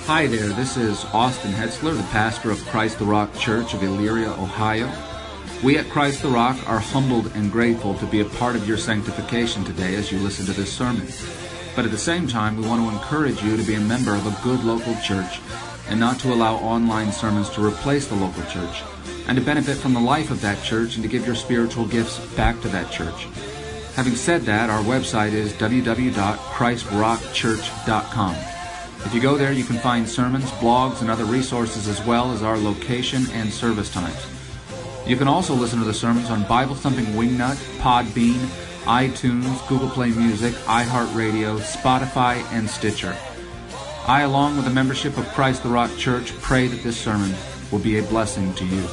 Hi there, this is Austin Hetzler, the pastor of Christ the Rock Church of Elyria, Ohio. We at Christ the Rock are humbled and grateful to be a part of your sanctification today as you listen to this sermon. But at the same time, we want to encourage you to be a member of a good local church and not to allow online sermons to replace the local church, and to benefit from the life of that church and to give your spiritual gifts back to that church. Having said that, our website is www.christrockchurch.com. If you go there, you can find sermons, blogs, and other resources, as well as our location and service times. You can also listen to the sermons on Bible Thumping Wingnut, Podbean, iTunes, Google Play Music, iHeartRadio, Spotify, and Stitcher. I, along with the membership of Christ the Rock Church, pray that this sermon will be a blessing to you.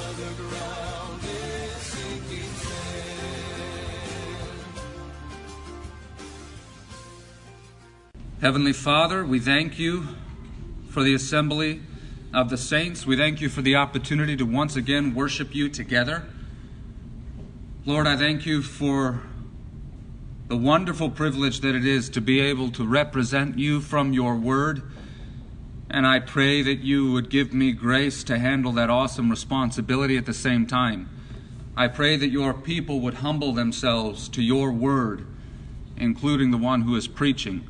Heavenly Father, we thank you for the assembly of the saints. We thank you for the opportunity to once again worship you together. Lord, I thank you for the wonderful privilege that it is to be able to represent you from your word. And I pray that you would give me grace to handle that awesome responsibility at the same time. I pray that your people would humble themselves to your word, including the one who is preaching.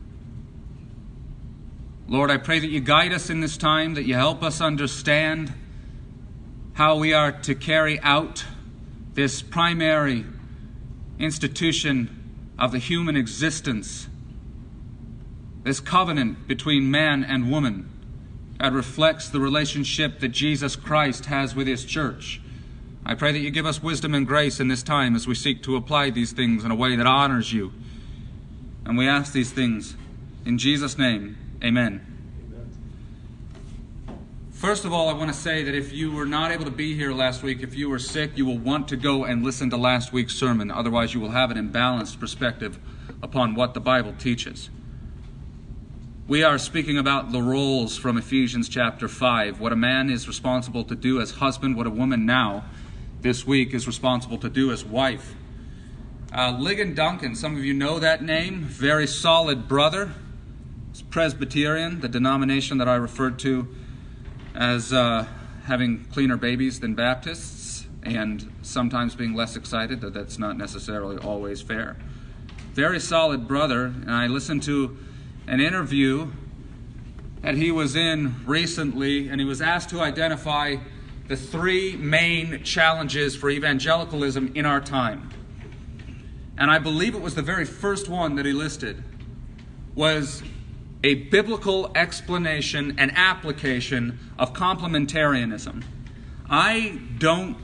Lord, I pray that you guide us in this time, that you help us understand how we are to carry out this primary institution of the human existence, this covenant between man and woman that reflects the relationship that Jesus Christ has with his church. I pray that you give us wisdom and grace in this time as we seek to apply these things in a way that honors you. And we ask these things in Jesus' name. Amen. First of all, I want to say that if you were not able to be here last week, if you were sick, you will want to go and listen to last week's sermon. Otherwise, you will have an imbalanced perspective upon what the Bible teaches. We are speaking about the roles from Ephesians chapter 5, what a man is responsible to do as husband, what a woman now, this week, is responsible to do as wife. Ligon Duncan, some of you know that name, very solid brother. He's Presbyterian, the denomination that I referred to as having cleaner babies than Baptists, and sometimes being less excited, that that's not necessarily always fair. Very solid brother, and I listened to an interview that he was in recently, and he was asked to identify the three main challenges for evangelicalism in our time. And I believe it was the very first one that he listed was a biblical explanation and application of complementarianism. I'm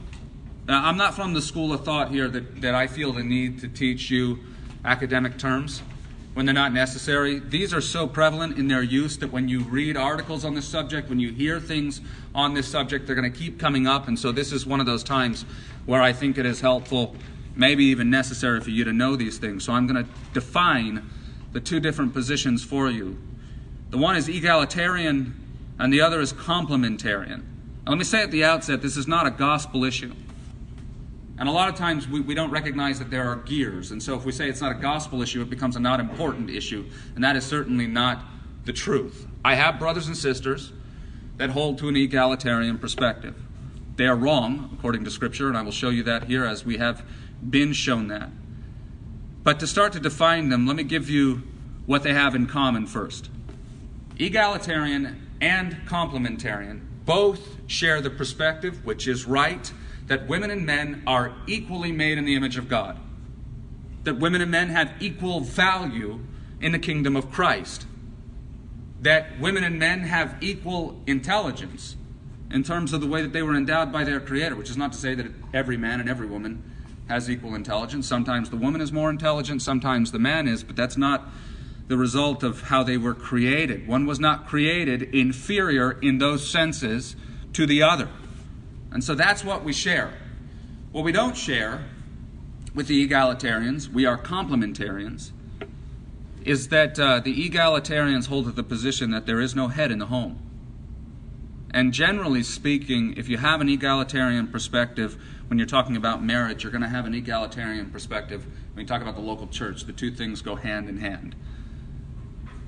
not from the school of thought here that I feel the need to teach you academic terms when they're not necessary. These are so prevalent in their use that when you read articles on this subject, when you hear things on this subject, they're going to keep coming up. And so this is one of those times where I think it is helpful, maybe even necessary for you to know these things. So I'm going to define the two different positions for you. The one is egalitarian and the other is complementarian. Now, let me say at the outset, this is not a gospel issue. And a lot of times we don't recognize that there are gears. And so if we say it's not a gospel issue, it becomes a not important issue. And that is certainly not the truth. I have brothers and sisters that hold to an egalitarian perspective. They are wrong, according to Scripture, and I will show you that here as we have been shown that. But to start to define them, let me give you what they have in common first. Egalitarian and complementarian both share the perspective, which is right, that women and men are equally made in the image of God. That women and men have equal value in the kingdom of Christ. That women and men have equal intelligence in terms of the way that they were endowed by their Creator, which is not to say that every man and every woman has equal intelligence. Sometimes the woman is more intelligent, sometimes the man is, but that's not the result of how they were created. One was not created inferior in those senses to the other. And so that's what we share. What we don't share with the egalitarians, we are complementarians, is that the egalitarians hold to the position that there is no head in the home. And generally speaking, if you have an egalitarian perspective when you're talking about marriage, you're going to have an egalitarian perspective when you talk about the local church. The two things go hand in hand.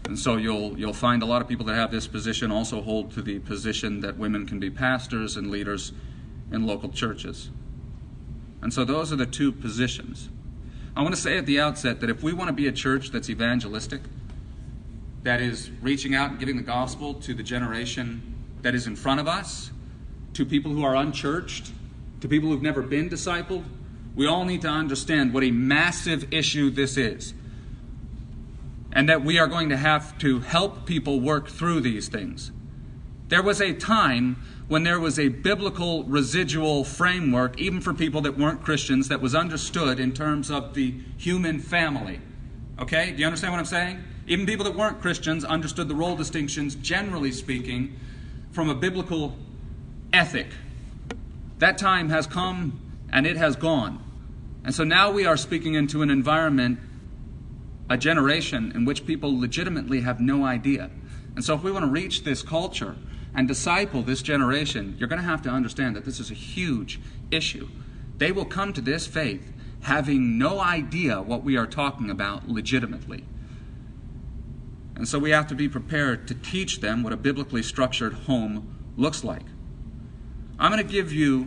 And so you'll find a lot of people that have this position also hold to the position that women can be pastors and leaders in local churches. And so those are the two positions. I want to say at the outset that if we want to be a church that's evangelistic, that is reaching out and giving the gospel to the generation that is in front of us, to people who are unchurched, to people who've never been discipled, we all need to understand what a massive issue this is. And that we are going to have to help people work through these things. There was a time when there was a biblical residual framework, even for people that weren't Christians, that was understood in terms of the human family. Okay? Do you understand what I'm saying? Even people that weren't Christians understood the role distinctions, generally speaking, from a biblical ethic. That time has come and it has gone. And so now we are speaking into an environment, a generation in which people legitimately have no idea. And so if we want to reach this culture and disciple this generation, you're going to have to understand that this is a huge issue. They will come to this faith having no idea what we are talking about legitimately. And so we have to be prepared to teach them what a biblically structured home looks like. I'm going to give you,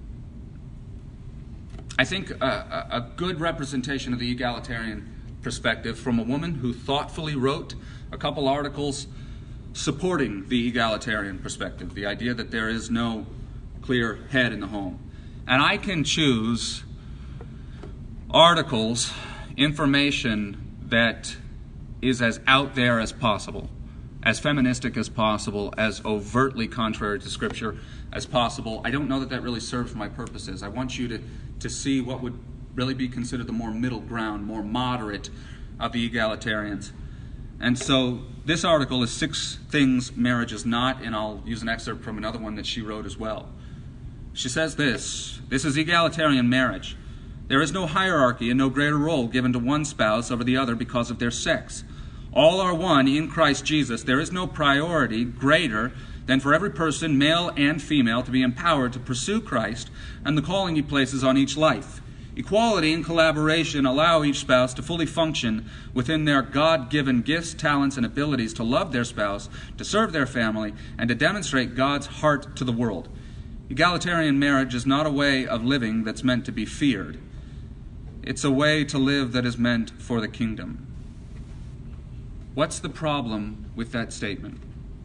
I think, a good representation of the egalitarian perspective from a woman who thoughtfully wrote a couple articles supporting the egalitarian perspective, the idea that there is no clear head in the home. And I can choose articles, information that is as out there as possible, as feministic as possible, as overtly contrary to Scripture as possible. I don't know that that really serves my purposes. I want you to see what would really be considered the more middle ground, more moderate of the egalitarians. And so this article is 6 Things Marriage is Not, and I'll use an excerpt from another one that she wrote as well. She says this is egalitarian marriage. There is no hierarchy and no greater role given to one spouse over the other because of their sex. All are one in Christ Jesus. There is no priority greater than for every person, male and female, to be empowered to pursue Christ and the calling He places on each life. Equality and collaboration allow each spouse to fully function within their God-given gifts, talents, and abilities to love their spouse, to serve their family, and to demonstrate God's heart to the world. Egalitarian marriage is not a way of living that's meant to be feared. It's a way to live that is meant for the kingdom. What's the problem with that statement?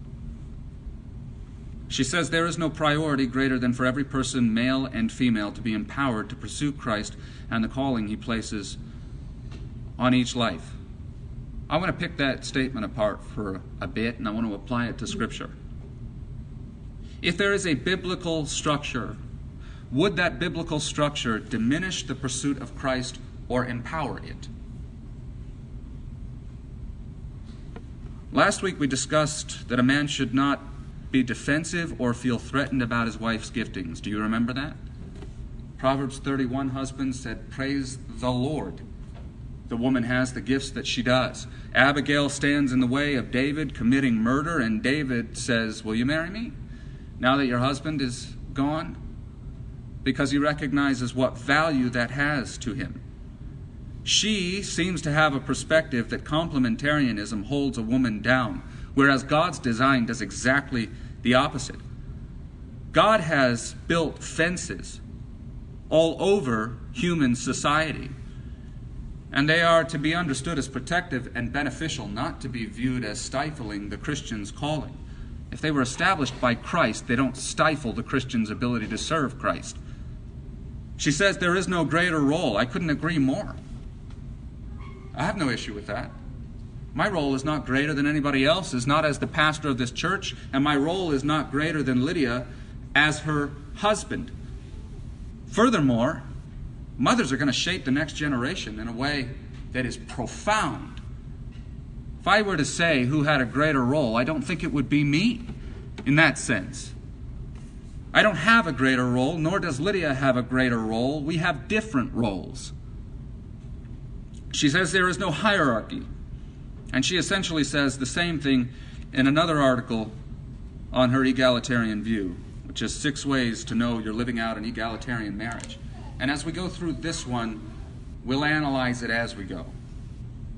She says there is no priority greater than for every person, male and female, to be empowered to pursue Christ and the calling He places on each life. I want to pick that statement apart for a bit, and I want to apply it to Scripture. If there is a biblical structure, would that biblical structure diminish the pursuit of Christ or empower it? Last week we discussed that a man should not be defensive or feel threatened about his wife's giftings. Do you remember that? Proverbs 31, husbands said, "Praise the Lord. The woman has the gifts that she does." Abigail stands in the way of David committing murder, and David says, "Will you marry me now that your husband is gone?" Because he recognizes what value that has to him. She seems to have a perspective that complementarianism holds a woman down, whereas God's design does exactly the opposite. God has built fences all over human society, and they are to be understood as protective and beneficial, not to be viewed as stifling the Christian's calling. If they were established by Christ, they don't stifle the Christian's ability to serve Christ. She says there is no greater role. I couldn't agree more. I have no issue with that. My role is not greater than anybody else's, not as the pastor of this church, and my role is not greater than Lydia as her husband. Furthermore, mothers are going to shape the next generation in a way that is profound. If I were to say who had a greater role, I don't think it would be me in that sense. I don't have a greater role, nor does Lydia have a greater role. We have different roles. She says there is no hierarchy. And she essentially says the same thing in another article on her egalitarian view, which is 6 ways to know you're living out an egalitarian marriage. And as we go through this one, we'll analyze it as we go.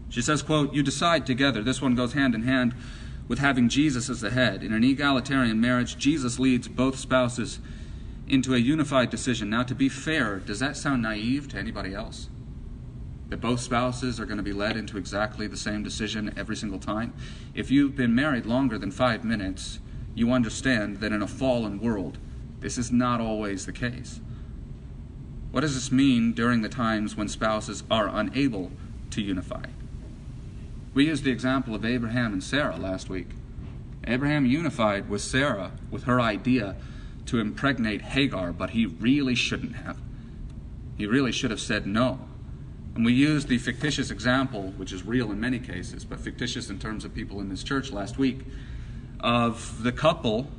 She says, quote, "You decide together." This one goes hand in hand with having Jesus as the head. In an egalitarian marriage, Jesus leads both spouses into a unified decision. Now, to be fair, does that sound naive to anybody else? That both spouses are going to be led into exactly the same decision every single time? If you've been married longer than 5 minutes, you understand that in a fallen world, this is not always the case. What does this mean during the times when spouses are unable to unify? We used the example of Abraham and Sarah last week. Abraham unified with Sarah with her idea to impregnate Hagar, but he really shouldn't have. He really should have said no. And we used the fictitious example, which is real in many cases, but fictitious in terms of people in this church last week, of the couple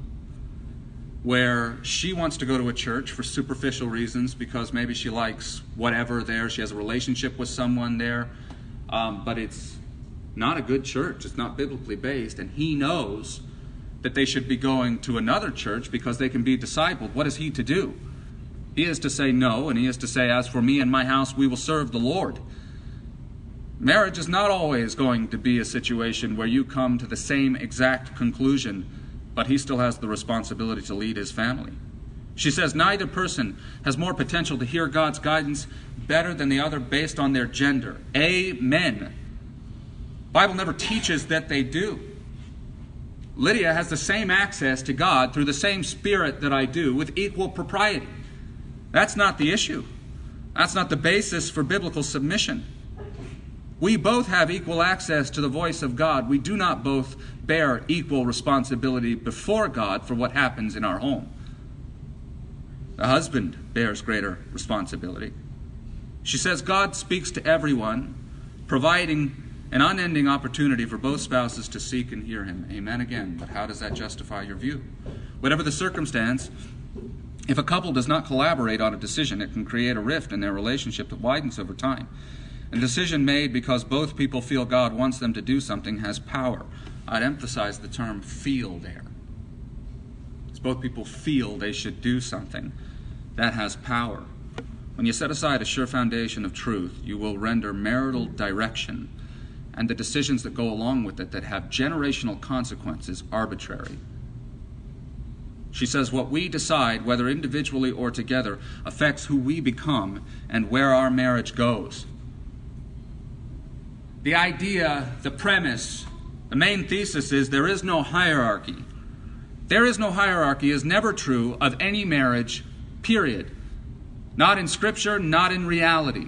where she wants to go to a church for superficial reasons because maybe she likes whatever there, she has a relationship with someone there, but it's not a good church, it's not biblically based, and he knows that they should be going to another church because they can be discipled. What is he to do? He is to say no, and he is to say, "As for me and my house, we will serve the Lord." Marriage is not always going to be a situation where you come to the same exact conclusion, but he still has the responsibility to lead his family. She says neither person has more potential to hear God's guidance better than the other based on their gender. Amen. Bible never teaches that they do. Lydia has the same access to God through the same Spirit that I do with equal propriety. That's not the issue. That's not the basis for biblical submission. We both have equal access to the voice of God. We do not both bear equal responsibility before God for what happens in our home. The husband bears greater responsibility. She says God speaks to everyone, providing an unending opportunity for both spouses to seek and hear him. Amen again. But how does that justify your view? Whatever the circumstance, if a couple does not collaborate on a decision, it can create a rift in their relationship that widens over time. A decision made because both people feel God wants them to do something has power. I'd emphasize the term feel there. As both people feel they should do something, that has power. When you set aside a sure foundation of truth, you will render marital direction and the decisions that go along with it that have generational consequences arbitrary. She says what we decide, whether individually or together, affects who we become and where our marriage goes. The idea, the premise, the main thesis is there is no hierarchy. There is no hierarchy is never true of any marriage, period. Not in Scripture, not in reality.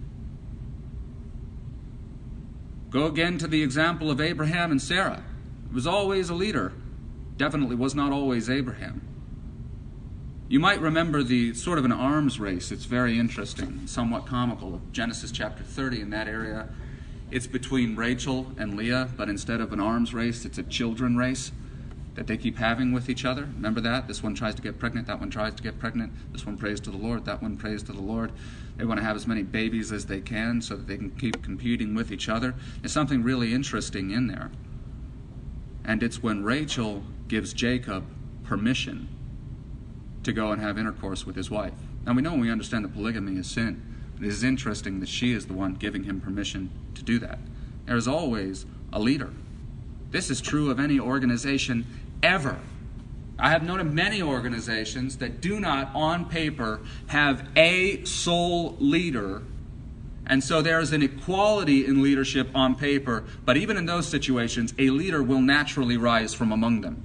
Go again to the example of Abraham and Sarah. It was always a leader. Definitely was not always Abraham. You might remember the sort of an arms race. It's very interesting, somewhat comical, of Genesis chapter 30 in that area. It's between Rachel and Leah, but instead of an arms race, it's a children race that they keep having with each other. Remember that? This one tries to get pregnant, that one tries to get pregnant. This one prays to the Lord, that one prays to the Lord. They want to have as many babies as they can so that they can keep competing with each other. There's something really interesting in there. And it's when Rachel gives Jacob permission to go and have intercourse with his wife. Now we know and we understand that polygamy is sin. It is interesting that she is the one giving him permission to do that. There is always a leader. This is true of any organization ever. I have known of many organizations that do not, on paper, have a sole leader, and so there is an equality in leadership on paper, but even in those situations, a leader will naturally rise from among them.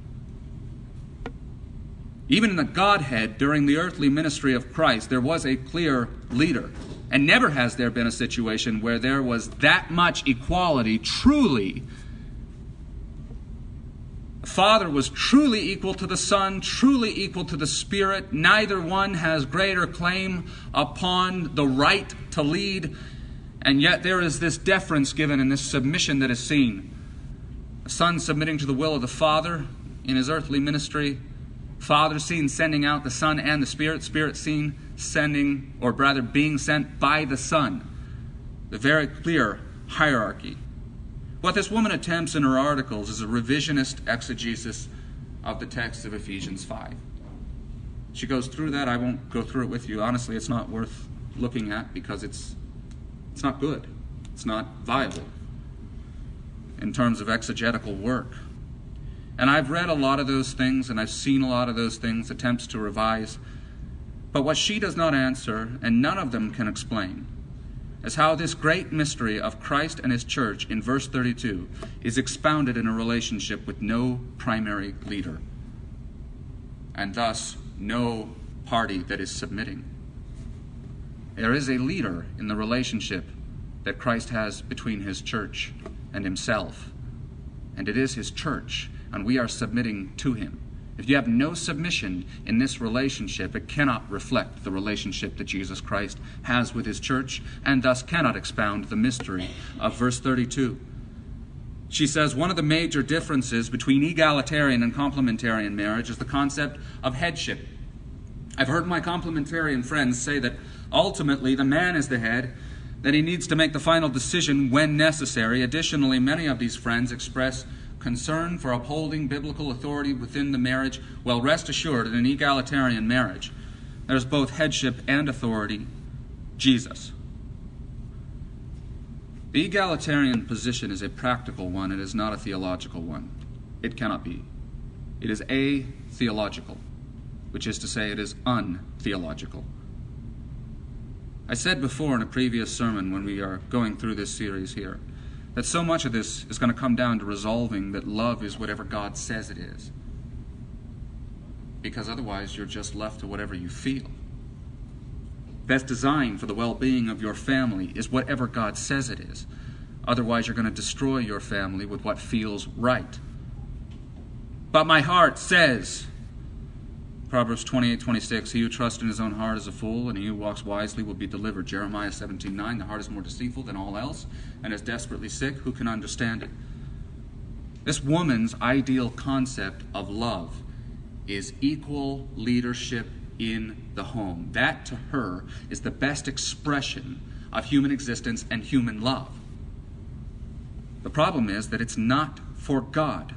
Even in the Godhead, during the earthly ministry of Christ, there was a clear leader. And never has there been a situation where there was that much equality, truly. The Father was truly equal to the Son, truly equal to the Spirit. Neither one has greater claim upon the right to lead. And yet there is this deference given and this submission that is seen. The Son submitting to the will of the Father in his earthly ministry. Father seen sending out the Son and the Spirit. Spirit seen sending, or rather being sent by the Son. The very clear hierarchy. What this woman attempts in her articles is a revisionist exegesis of the text of Ephesians 5. She goes through that. I won't go through it with you. Honestly, it's not worth looking at because it's not good. It's not viable in terms of exegetical work. And I've read a lot of those things, and I've seen a lot of those things, attempts to revise. But what she does not answer, and none of them can explain, is how this great mystery of Christ and his church in verse 32 is expounded in a relationship with no primary leader, and thus no party that is submitting. There is a leader in the relationship that Christ has between his church and himself, and it is his church, and we are submitting to him. If you have no submission in this relationship, it cannot reflect the relationship that Jesus Christ has with his church, and thus cannot expound the mystery of verse 32. She says one of the major differences between egalitarian and complementarian marriage is the concept of headship. I've heard my complementarian friends say that ultimately the man is the head, that he needs to make the final decision when necessary. Additionally, many of these friends express concern for upholding biblical authority within the marriage. Well, rest assured, in an egalitarian marriage, there's both headship and authority, Jesus. The egalitarian position is a practical one. It is not a theological one. It cannot be. It is atheological, which is to say it is untheological. I said before in a previous sermon when we are going through this series here, that so much of this is going to come down to resolving that love is whatever God says it is. Because otherwise you're just left to whatever you feel. Best design for the well-being of your family is whatever God says it is. Otherwise you're going to destroy your family with what feels right. But my heart says, Proverbs 28:26, he who trusts in his own heart is a fool, and he who walks wisely will be delivered. Jeremiah 17:9, the heart is more deceitful than all else, and is desperately sick. Who can understand it? This woman's ideal concept of love is equal leadership in the home. That, to her, is the best expression of human existence and human love. The problem is that it's not for God.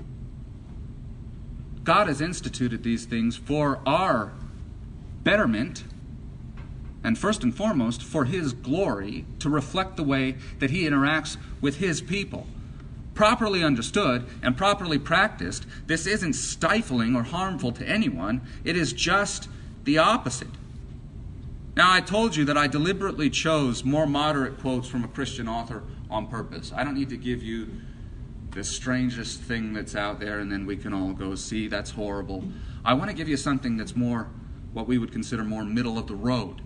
God has instituted these things for our betterment, and first and foremost, for his glory, to reflect the way that he interacts with his people. Properly understood and properly practiced, this isn't stifling or harmful to anyone. It is just the opposite. Now, I told you that I deliberately chose more moderate quotes from a Christian author on purpose. I don't need to give you the strangest thing that's out there and then we can all go, see, that's horrible. I want to give you something that's more, what we would consider more middle of the road.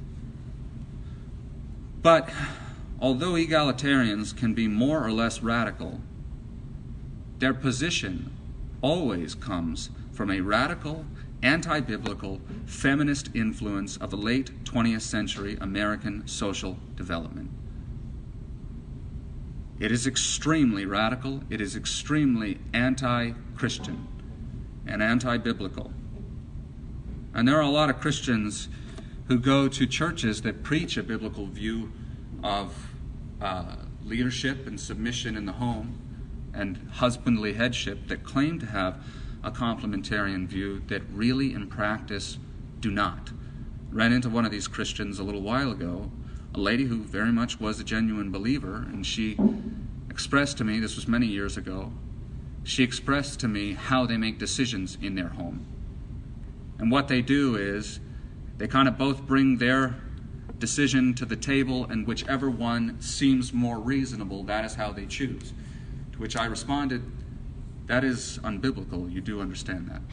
But although egalitarians can be more or less radical, their position always comes from a radical, anti-biblical, feminist influence of the late 20th century American social development. It is extremely radical, it is extremely anti-Christian and anti-biblical. And there are a lot of Christians who go to churches that preach a biblical view of leadership and submission in the home and husbandly headship that claim to have a complementarian view that really in practice do not. Ran into one of these Christians a little while ago, a lady who very much was a genuine believer, and she expressed to me, this was many years ago, she expressed to me how they make decisions in their home. And what they do is they kind of both bring their decision to the table, and whichever one seems more reasonable, that is how they choose. To which I responded, that is unbiblical. You do understand that.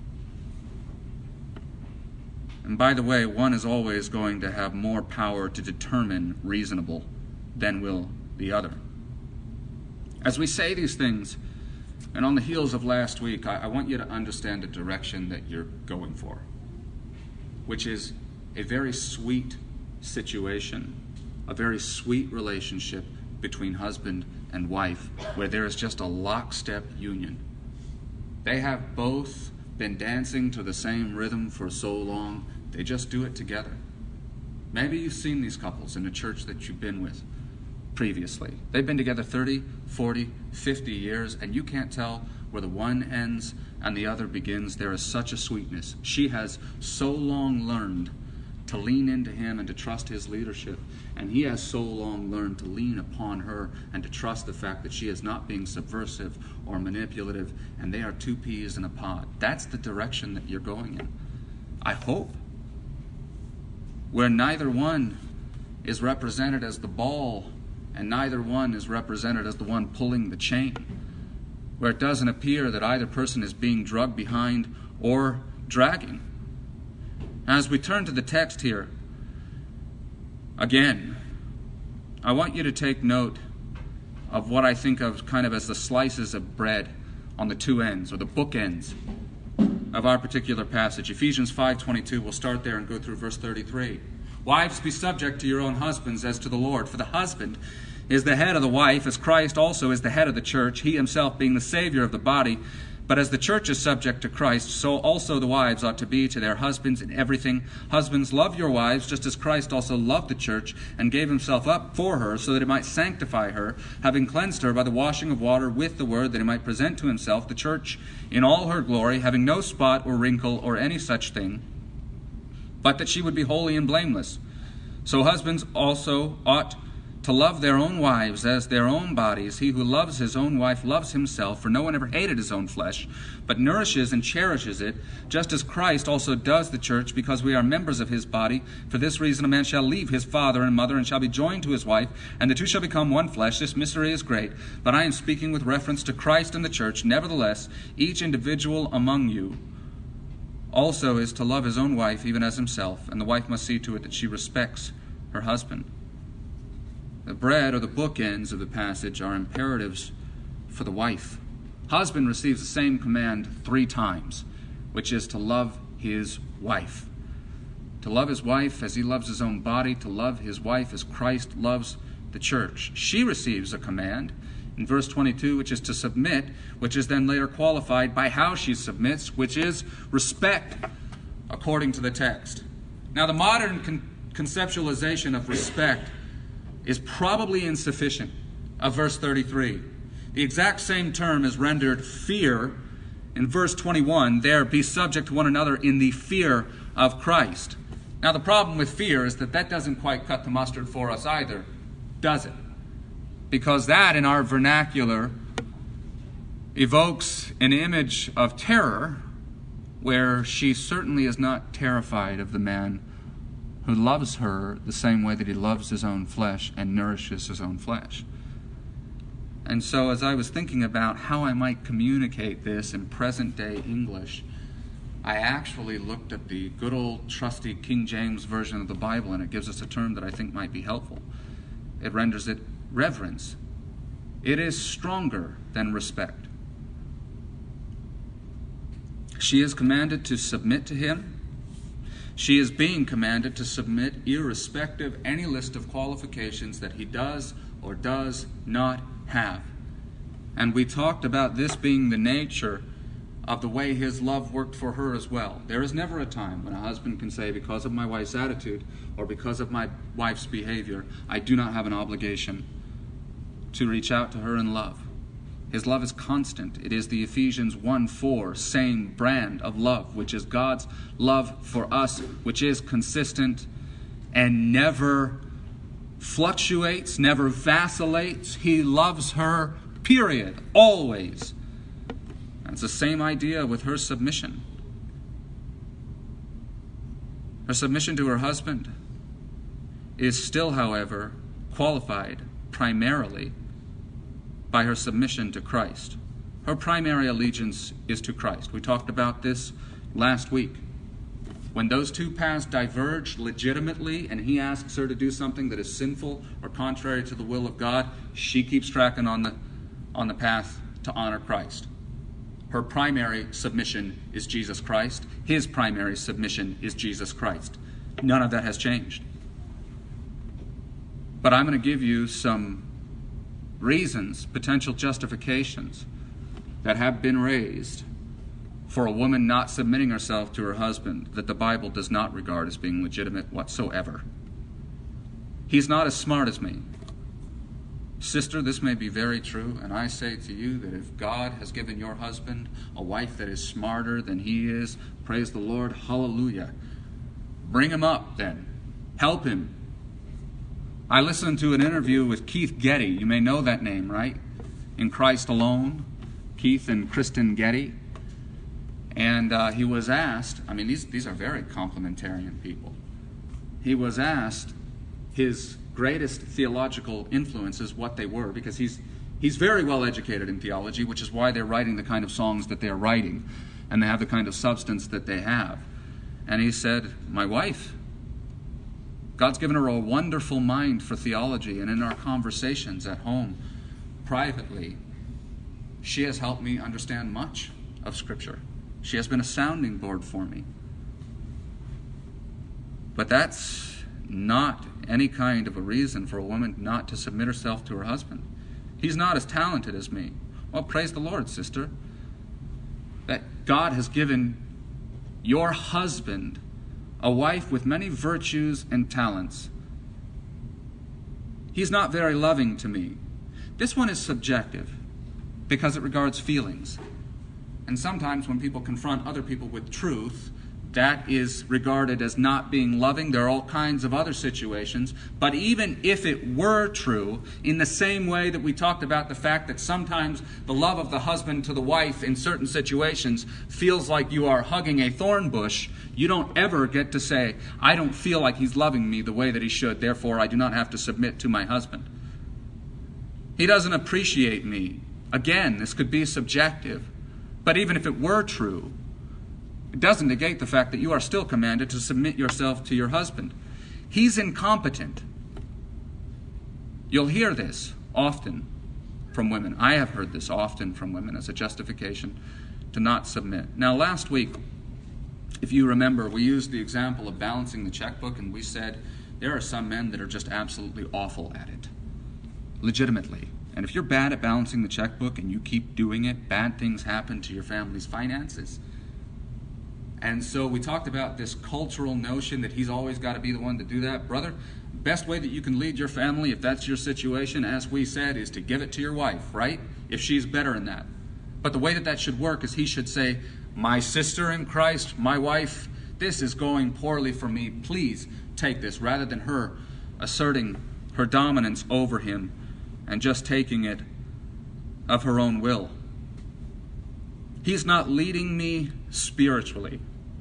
And by the way, one is always going to have more power to determine reasonable than will the other. As we say these things, and on the heels of last week, I want you to understand the direction that you're going for, which is a very sweet situation, a very sweet relationship between husband and wife, where there is just a lockstep union. They have both been dancing to the same rhythm for so long, they just do it together. Maybe you've seen these couples in the church that you've been with previously. They've been together 30, 40, 50 years, and you can't tell where the one ends and the other begins. There is such a sweetness. She has so long learned to lean into him and to trust his leadership. And he has so long learned to lean upon her and to trust the fact that she is not being subversive or manipulative, and they are two peas in a pod. That's the direction that you're going in, I hope, where neither one is represented as the ball and neither one is represented as the one pulling the chain, where it doesn't appear that either person is being drugged behind or dragging. As we turn to the text here, again, I want you to take note of what I think of kind of as the slices of bread on the two ends, or the bookends of our particular passage. Ephesians 5:22, we'll start there and go through verse 33. Wives, be subject to your own husbands as to the Lord, for the husband is the head of the wife, as Christ also is the head of the church, he himself being the Savior of the body. But as the church is subject to Christ, so also the wives ought to be to their husbands in everything. Husbands, love your wives, just as Christ also loved the church and gave himself up for her, so that he might sanctify her, having cleansed her by the washing of water with the word, that he might present to himself the church in all her glory, having no spot or wrinkle or any such thing, but that she would be holy and blameless. So husbands also ought to love their own wives as their own bodies. He who loves his own wife loves himself, for no one ever hated his own flesh, but nourishes and cherishes it, just as Christ also does the church, because we are members of his body. For this reason a man shall leave his father and mother, and shall be joined to his wife, and the two shall become one flesh. This mystery is great, but I am speaking with reference to Christ and the church. Nevertheless, each individual among you also is to love his own wife, even as himself, and the wife must see to it that she respects her husband. The bread, or the bookends of the passage, are imperatives for the wife. Husband receives the same command 3 times, which is to love his wife. To love his wife as he loves his own body, to love his wife as Christ loves the church. She receives a command in verse 22, which is to submit, which is then later qualified by how she submits, which is respect, according to the text. Now, the modern conceptualization of respect is probably insufficient of verse 33. The exact same term is rendered fear in verse 21. There, be subject to one another in the fear of Christ. Now, the problem with fear is that doesn't quite cut the mustard for us either, does it? Because that, in our vernacular, evokes an image of terror, where she certainly is not terrified of the man who loves her the same way that he loves his own flesh and nourishes his own flesh. And so as I was thinking about how I might communicate this in present-day English, I actually looked at the good old trusty King James Version of the Bible, and it gives us a term that I think might be helpful. It renders it reverence. It is stronger than respect. She is commanded to submit to him. She is being commanded to submit irrespective of any list of qualifications that he does or does not have. And we talked about this being the nature of the way his love worked for her as well. There is never a time when a husband can say, because of my wife's attitude or because of my wife's behavior, I do not have an obligation to reach out to her in love. His love is constant. It is the Ephesians 1:4 same brand of love, which is God's love for us, which is consistent and never fluctuates, never vacillates. He loves her, period, always. And it's the same idea with her submission. Her submission to her husband is still, however, qualified primarily by her submission to Christ. Her primary allegiance is to Christ. We talked about this last week. When those two paths diverge legitimately and he asks her to do something that is sinful or contrary to the will of God, she keeps tracking on the path to honor Christ. Her primary submission is Jesus Christ. His primary submission is Jesus Christ. None of that has changed. But I'm going to give you some reasons, potential justifications that have been raised for a woman not submitting herself to her husband that the Bible does not regard as being legitimate whatsoever. He's not as smart as me. Sister, this may be very true, and I say to you that if God has given your husband a wife that is smarter than he is, praise the Lord, hallelujah. Bring him up then. Help him. I listened to an interview with Keith Getty. You may know that name, right? In Christ Alone, Keith and Kristen Getty. And he was asked, I mean, these are very complementarian people. He was asked his greatest theological influences, what they were, because he's very well educated in theology, which is why they're writing the kind of songs that they're writing, and they have the kind of substance that they have. And he said, my wife, God's given her a wonderful mind for theology, and in our conversations at home, privately, she has helped me understand much of Scripture. She has been a sounding board for me. But that's not any kind of a reason for a woman not to submit herself to her husband. He's not as talented as me. Well, praise the Lord, sister, that God has given your husband a wife with many virtues and talents. He's not very loving to me. This one is subjective because it regards feelings. And sometimes when people confront other people with truth, that is regarded as not being loving. There are all kinds of other situations. But even if it were true, in the same way that we talked about the fact that sometimes the love of the husband to the wife in certain situations feels like you are hugging a thorn bush, you don't ever get to say, I don't feel like he's loving me the way that he should, therefore I do not have to submit to my husband. He doesn't appreciate me. Again, this could be subjective. But even if it were true, it doesn't negate the fact that you are still commanded to submit yourself to your husband. He's incompetent. You'll hear this often from women. I have heard this often from women as a justification to not submit. Now, last week, if you remember, we used the example of balancing the checkbook, and we said there are some men that are just absolutely awful at it, legitimately. And if you're bad at balancing the checkbook and you keep doing it, bad things happen to your family's finances. And so we talked about this cultural notion that he's always got to be the one to do that. Brother, best way that you can lead your family, if that's your situation, as we said, is to give it to your wife, right? If she's better in that. But the way that should work is he should say, my sister in Christ, my wife, this is going poorly for me. Please take this, rather than her asserting her dominance over him and just taking it of her own will. He's not leading me spiritually.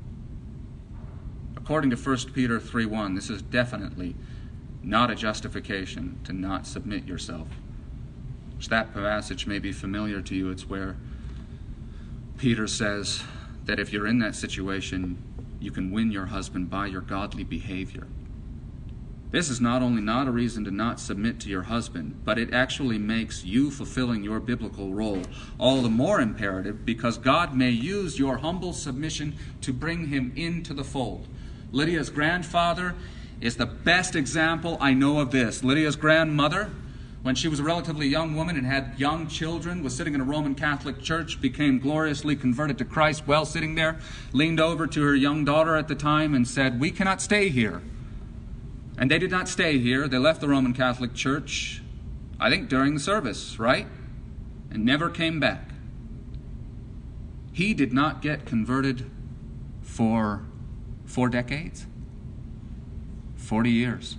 According to 1 Peter 3:1, this is definitely not a justification to not submit yourself. Which that passage may be familiar to you. It's where Peter says that if you're in that situation, you can win your husband by your godly behavior. This is not only not a reason to not submit to your husband, but it actually makes you fulfilling your biblical role all the more imperative, because God may use your humble submission to bring him into the fold. Lydia's grandfather is the best example I know of this. Lydia's grandmother, when she was a relatively young woman and had young children, was sitting in a Roman Catholic church, became gloriously converted to Christ while sitting there, leaned over to her young daughter at the time and said, we cannot stay here. And they did not stay here. They left the Roman Catholic Church, I think during the service, right? And never came back. He did not get converted for 4 decades. 40 years.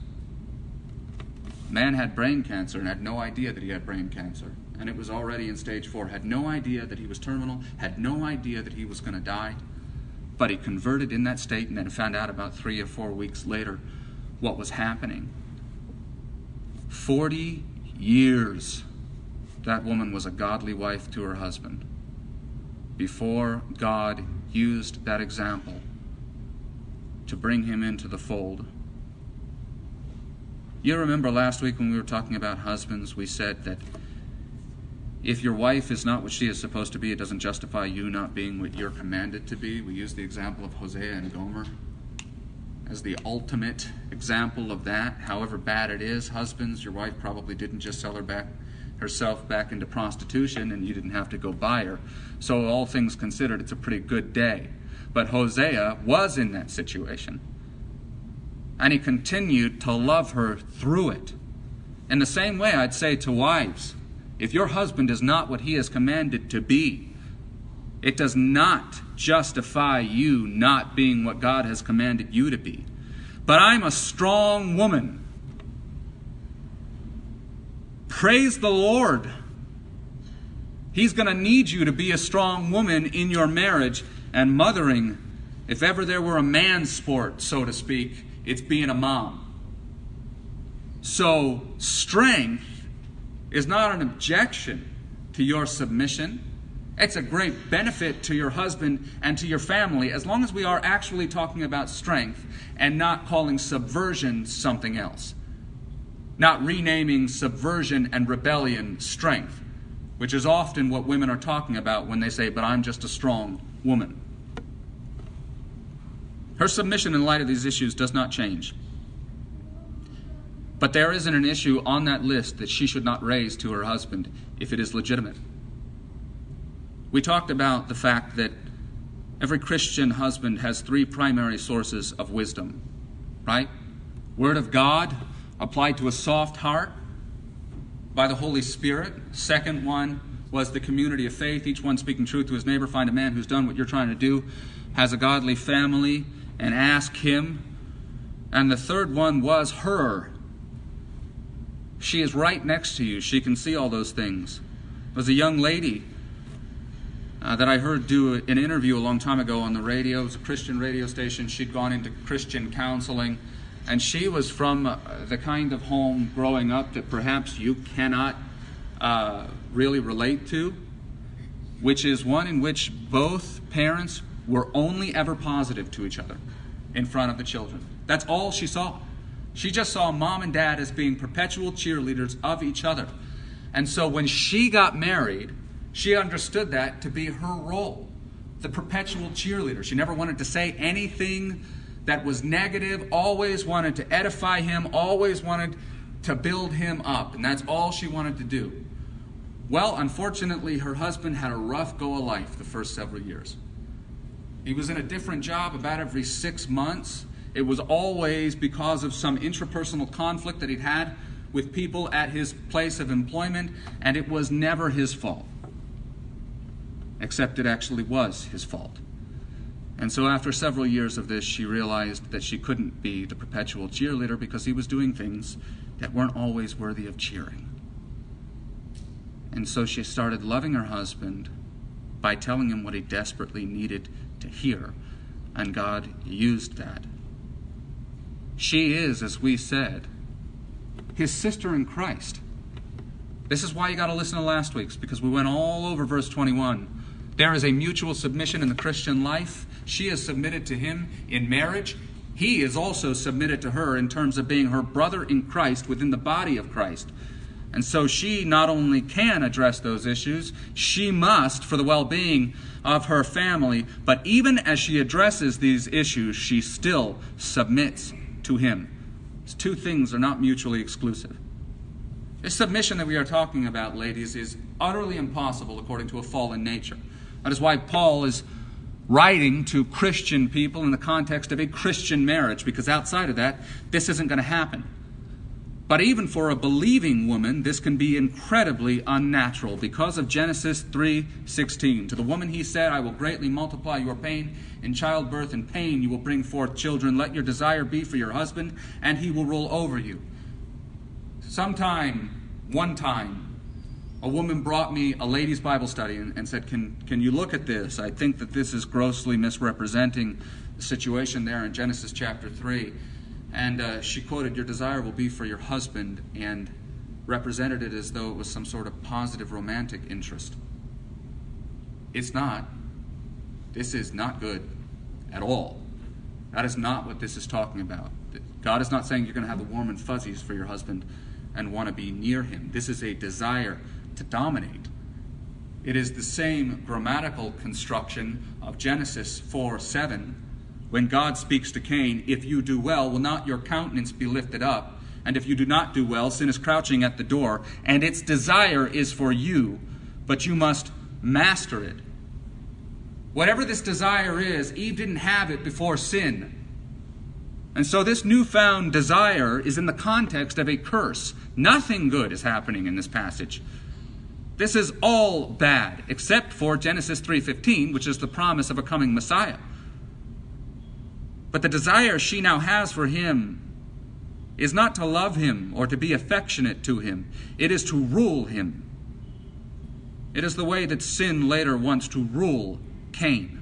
Man had brain cancer and had no idea that he had brain cancer. And it was already in stage 4. Had no idea that he was terminal. Had no idea that he was going to die. But he converted in that state and then found out about 3 or 4 weeks later what was happening. 40 years that woman was a godly wife to her husband before God used that example to bring him into the fold. You remember last week when we were talking about husbands, we said that if your wife is not what she is supposed to be, it doesn't justify you not being what you're commanded to be. We used the example of Hosea and Gomer as the ultimate example of that. However bad it is, husbands, your wife probably didn't just sell herself back into prostitution and you didn't have to go buy her. So all things considered, it's a pretty good day. But Hosea was in that situation. And he continued to love her through it. In the same way, I'd say to wives, if your husband is not what he is commanded to be, it does not justify you not being what God has commanded you to be. but I'm a strong woman. Praise the Lord. He's going to need you to be a strong woman in your marriage. And mothering, if ever there were a man's sport, so to speak, it's being a mom. So strength is not an objection to your submission. It's a great benefit to your husband and to your family, as long as we are actually talking about strength and not calling subversion something else. Not renaming subversion and rebellion strength, which is often what women are talking about when they say, but I'm just a strong woman. Her submission in light of these issues does not change. But there isn't an issue on that list that she should not raise to her husband if it is legitimate. We talked about the fact that every Christian husband has three primary sources of wisdom, right? Word of God applied to a soft heart by the Holy Spirit. Second one was the community of faith, each one speaking truth to his neighbor. Find a man who's done what you're trying to do, has a godly family, and ask him. And the third one was her. She is right next to you. She can see all those things. There was a young lady that I heard do an interview a long time ago on the radio. It was a Christian radio station. She'd gone into Christian counseling. And she was from the kind of home growing up that perhaps you cannot really relate to, which is one in which both parents were only ever positive to each other in front of the children. That's all she saw. She just saw mom and dad as being perpetual cheerleaders of each other. And so when she got married, she understood that to be her role, the perpetual cheerleader. She never wanted to say anything that was negative, always wanted to edify him, always wanted to build him up. And that's all she wanted to do. Well, unfortunately, her husband had a rough go of life the first several years. He was in a different job about every 6 months. It was always because of some intrapersonal conflict that he'd had with people at his place of employment, and it was never his fault. Except it actually was his fault. And so after several years of this, she realized that she couldn't be the perpetual cheerleader because he was doing things that weren't always worthy of cheering. And so she started loving her husband by telling him what he desperately needed to hear. And God used that. She is, as we said, his sister in Christ. This is why you got to listen to last week's, because we went all over verse 21. There is a mutual submission in the Christian life. She is submitted to him in marriage. He is also submitted to her in terms of being her brother in Christ within the body of Christ. And so she not only can address those issues, she must for the well-being of her family. But even as she addresses these issues, she still submits to him. These two things are not mutually exclusive. This submission that we are talking about, ladies, is utterly impossible according to a fallen nature. That is why Paul is writing to Christian people in the context of a Christian marriage, because outside of that, this isn't going to happen. But even for a believing woman, this can be incredibly unnatural because of Genesis 3:16. To the woman he said, I will greatly multiply your pain. In childbirth and pain you will bring forth children. Let your desire be for your husband, and he will rule over you. One time, a woman brought me a ladies' Bible study and said, can you look at this? I think that this is grossly misrepresenting the situation there in Genesis chapter 3. And she quoted, your desire will be for your husband, and represented it as though it was some sort of positive romantic interest. It's not. This is not good at all. That is not what this is talking about. God is not saying you're going to have the warm and fuzzies for your husband and want to be near him. This is a desire to dominate. It is the same grammatical construction of Genesis 4:7, when God speaks to Cain, if you do well, will not your countenance be lifted up? And if you do not do well, sin is crouching at the door, and its desire is for you, but you must master it. Whatever this desire is, Eve didn't have it before sin. And so this newfound desire is in the context of a curse. Nothing good is happening in this passage. This is all bad, except for Genesis 3:15, which is the promise of a coming Messiah. But the desire she now has for him is not to love him or to be affectionate to him. It is to rule him. It is the way that sin later wants to rule Cain.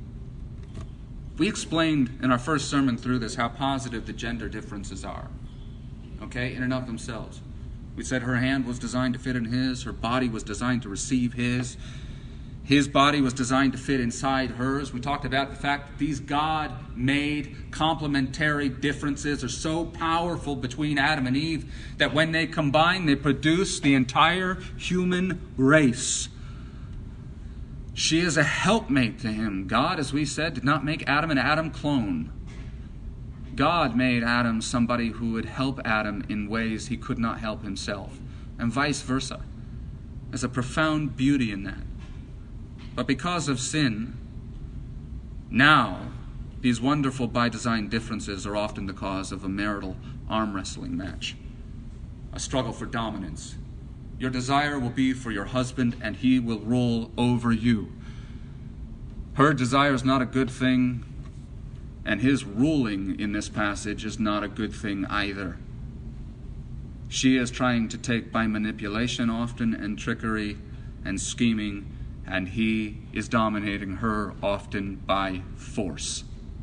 We explained in our first sermon through this how positive the gender differences are, okay, in and of themselves. We said her hand was designed to fit in his, her body was designed to receive his body was designed to fit inside hers. We talked about the fact that these God-made complementary differences are so powerful between Adam and Eve that when they combine, they produce the entire human race. She is a helpmate to him. God, as we said, did not make Adam an Adam clone. God made Adam somebody who would help Adam in ways he could not help himself, and vice versa. There's a profound beauty in that. But because of sin, now these wonderful by design differences are often the cause of a marital arm wrestling match, a struggle for dominance. Your desire will be for your husband, and he will rule over you. Her desire is not a good thing, and his ruling in this passage is not a good thing either. She is trying to take by manipulation often, and trickery and scheming, and he is dominating her often by force.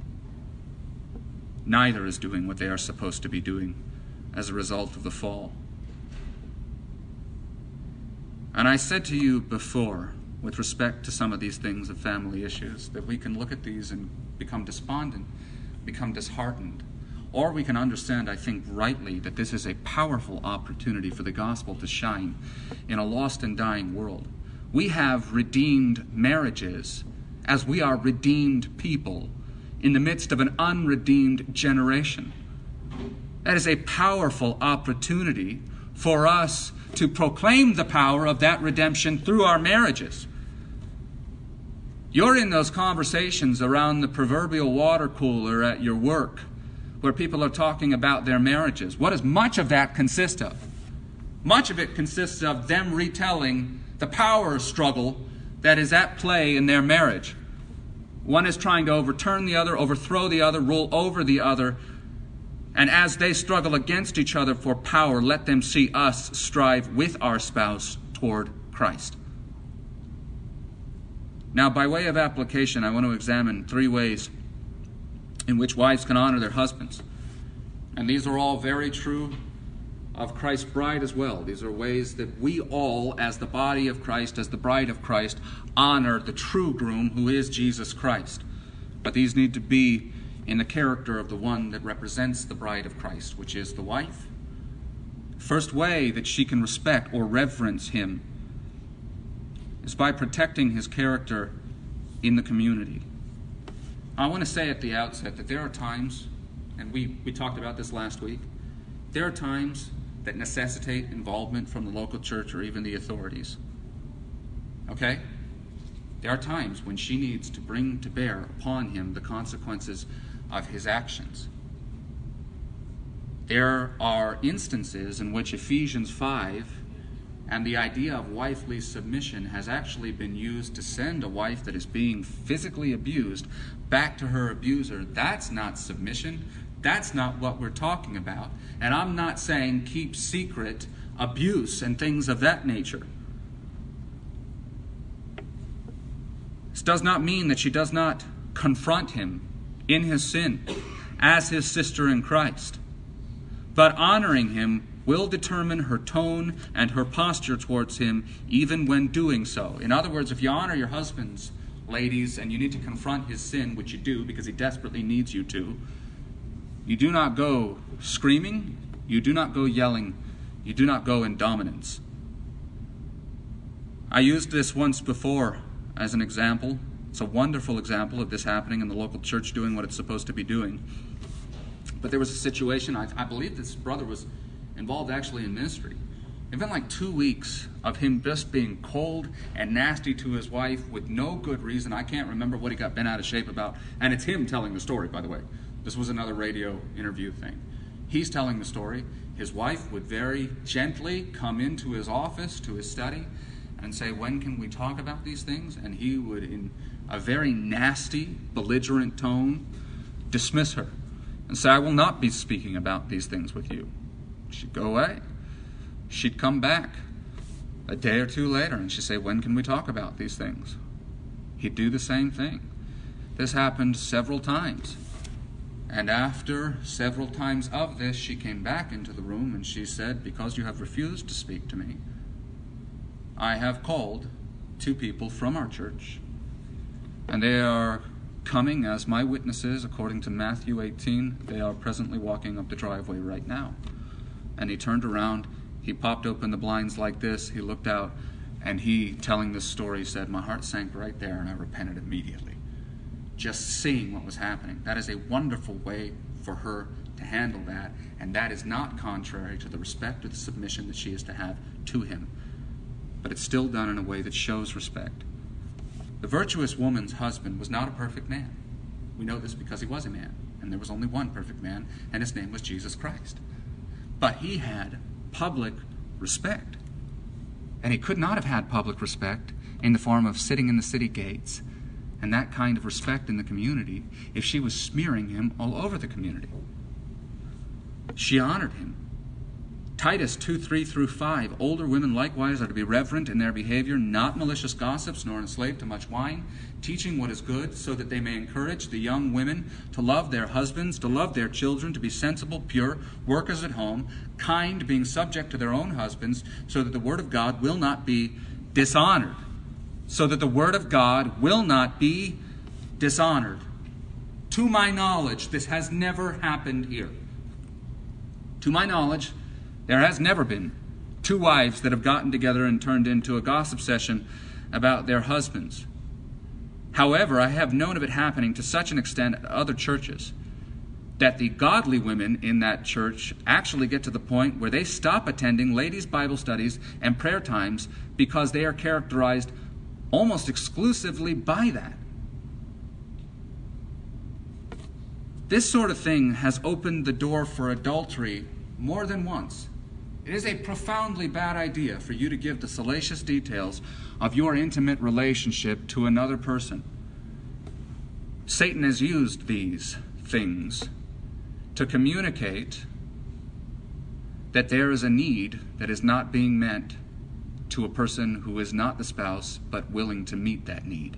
Neither is doing what they are supposed to be doing as a result of the fall. And I said to you before, with respect to some of these things of family issues, that we can look at these and become despondent, become disheartened, or we can understand, I think rightly, that this is a powerful opportunity for the gospel to shine in a lost and dying world. We have redeemed marriages as we are redeemed people in the midst of an unredeemed generation. That is a powerful opportunity for us to proclaim the power of that redemption through our marriages. You're in those conversations around the proverbial water cooler at your work where people are talking about their marriages. What does much of that consist of? Much of it consists of them retelling the power struggle that is at play in their marriage. One is trying to overturn the other, overthrow the other, rule over the other. And as they struggle against each other for power, let them see us strive with our spouse toward Christ. Now, by way of application, I want to examine 3 ways in which wives can honor their husbands. And these are all very true of Christ's bride as well. These are ways that we all, as the body of Christ, as the bride of Christ, honor the true groom who is Jesus Christ. But these need to be in the character of the one that represents the bride of Christ, which is the wife. First way that she can respect or reverence him is by protecting his character in the community. I want to say at the outset that there are times, and we talked about this last week, there are times that necessitate involvement from the local church or even the authorities. Okay? There are times when she needs to bring to bear upon him the consequences of his actions. There are instances in which Ephesians 5 and the idea of wifely submission has actually been used to send a wife that is being physically abused back to her abuser. That's not submission. That's not what we're talking about. And I'm not saying keep secret abuse and things of that nature. This does not mean that she does not confront him in his sin as his sister in Christ. But honoring him will determine her tone and her posture towards him even when doing so. In other words, if you honor your husbands, ladies, and you need to confront his sin, which you do because he desperately needs you to, you do not go screaming, you do not go yelling, you do not go in dominance. I used this once before as an example. It's a wonderful example of this happening in the local church doing what it's supposed to be doing. But there was a situation, I believe this brother was involved actually in ministry. It's been like 2 weeks of him just being cold and nasty to his wife with no good reason. I can't remember what he got bent out of shape about. And it's him telling the story, by the way. This was another radio interview thing. He's telling the story. His wife would very gently come into his office, to his study, and say, when can we talk about these things? And he would, in a very nasty, belligerent tone, dismiss her and say, I will not be speaking about these things with you. She'd go away. She'd come back a day or two later, and she'd say, when can we talk about these things? He'd do the same thing. This happened several times. And after several times of this, she came back into the room and she said, because you have refused to speak to me, I have called 2 people from our church, and they are coming as my witnesses according to Matthew 18. They are presently walking up the driveway right now. And he turned around, he popped open the blinds like this, he looked out, and he, telling this story, said, my heart sank right there and I repented immediately. Just seeing what was happening. That is a wonderful way for her to handle that, and that is not contrary to the respect or the submission that she is to have to him. But it's still done in a way that shows respect. The virtuous woman's husband was not a perfect man. We know this because he was a man, and there was only one perfect man, and his name was Jesus Christ. But he had public respect. And he could not have had public respect in the form of sitting in the city gates and that kind of respect in the community if she was smearing him all over the community. She honored him. Titus 2:3-5, older women likewise are to be reverent in their behavior, not malicious gossips, nor enslaved to much wine, teaching what is good, so that they may encourage the young women to love their husbands, to love their children, to be sensible, pure, workers at home, kind, being subject to their own husbands, so that the word of God will not be dishonored. So that the word of God will not be dishonored. To my knowledge, this has never happened here. To my knowledge, there has never been 2 wives that have gotten together and turned into a gossip session about their husbands. However, I have known of it happening to such an extent at other churches that the godly women in that church actually get to the point where they stop attending ladies' Bible studies and prayer times because they are characterized almost exclusively by that. This sort of thing has opened the door for adultery more than once. It is a profoundly bad idea for you to give the salacious details of your intimate relationship to another person. Satan has used these things to communicate that there is a need that is not being met to a person who is not the spouse but willing to meet that need.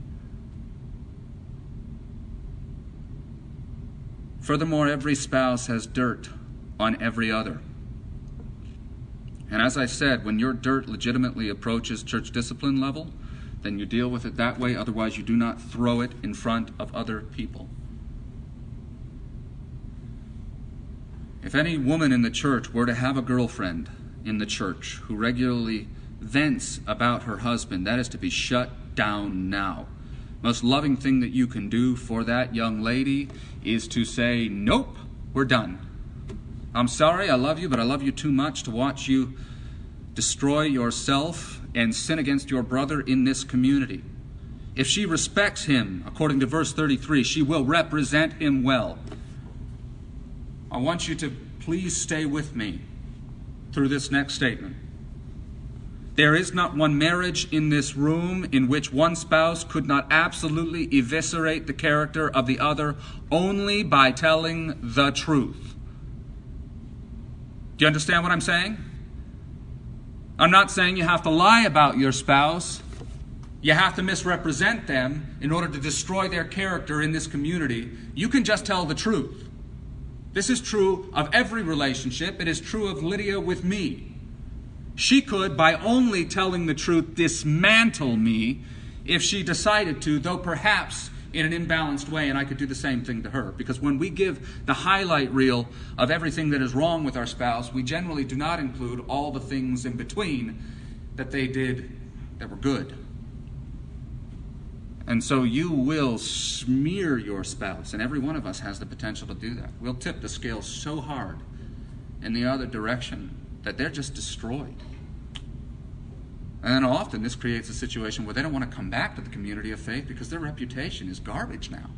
Furthermore, every spouse has dirt on every other. And as I said, when your dirt legitimately approaches church discipline level, then you deal with it that way. Otherwise, you do not throw it in front of other people. If any woman in the church were to have a girlfriend in the church who regularly vents about her husband, that is to be shut down now. Most loving thing that you can do for that young lady is to say, nope, we're done. I'm sorry, I love you, but I love you too much to watch you destroy yourself and sin against your brother in this community. If she respects him, according to verse 33, she will represent him well. I want you to please stay with me through this next statement. There is not one marriage in this room in which one spouse could not absolutely eviscerate the character of the other only by telling the truth. Do you understand what I'm saying? I'm not saying you have to lie about your spouse. You have to misrepresent them in order to destroy their character in this community. You can just tell the truth. This is true of every relationship. It is true of Lydia with me. She could, by only telling the truth, dismantle me if she decided to, though perhaps in an imbalanced way, and I could do the same thing to her. Because when we give the highlight reel of everything that is wrong with our spouse, we generally do not include all the things in between that they did that were good. And so you will smear your spouse, and every one of us has the potential to do that. We'll tip the scale so hard in the other direction that they're just destroyed. And then often this creates a situation where they don't want to come back to the community of faith because their reputation is garbage now.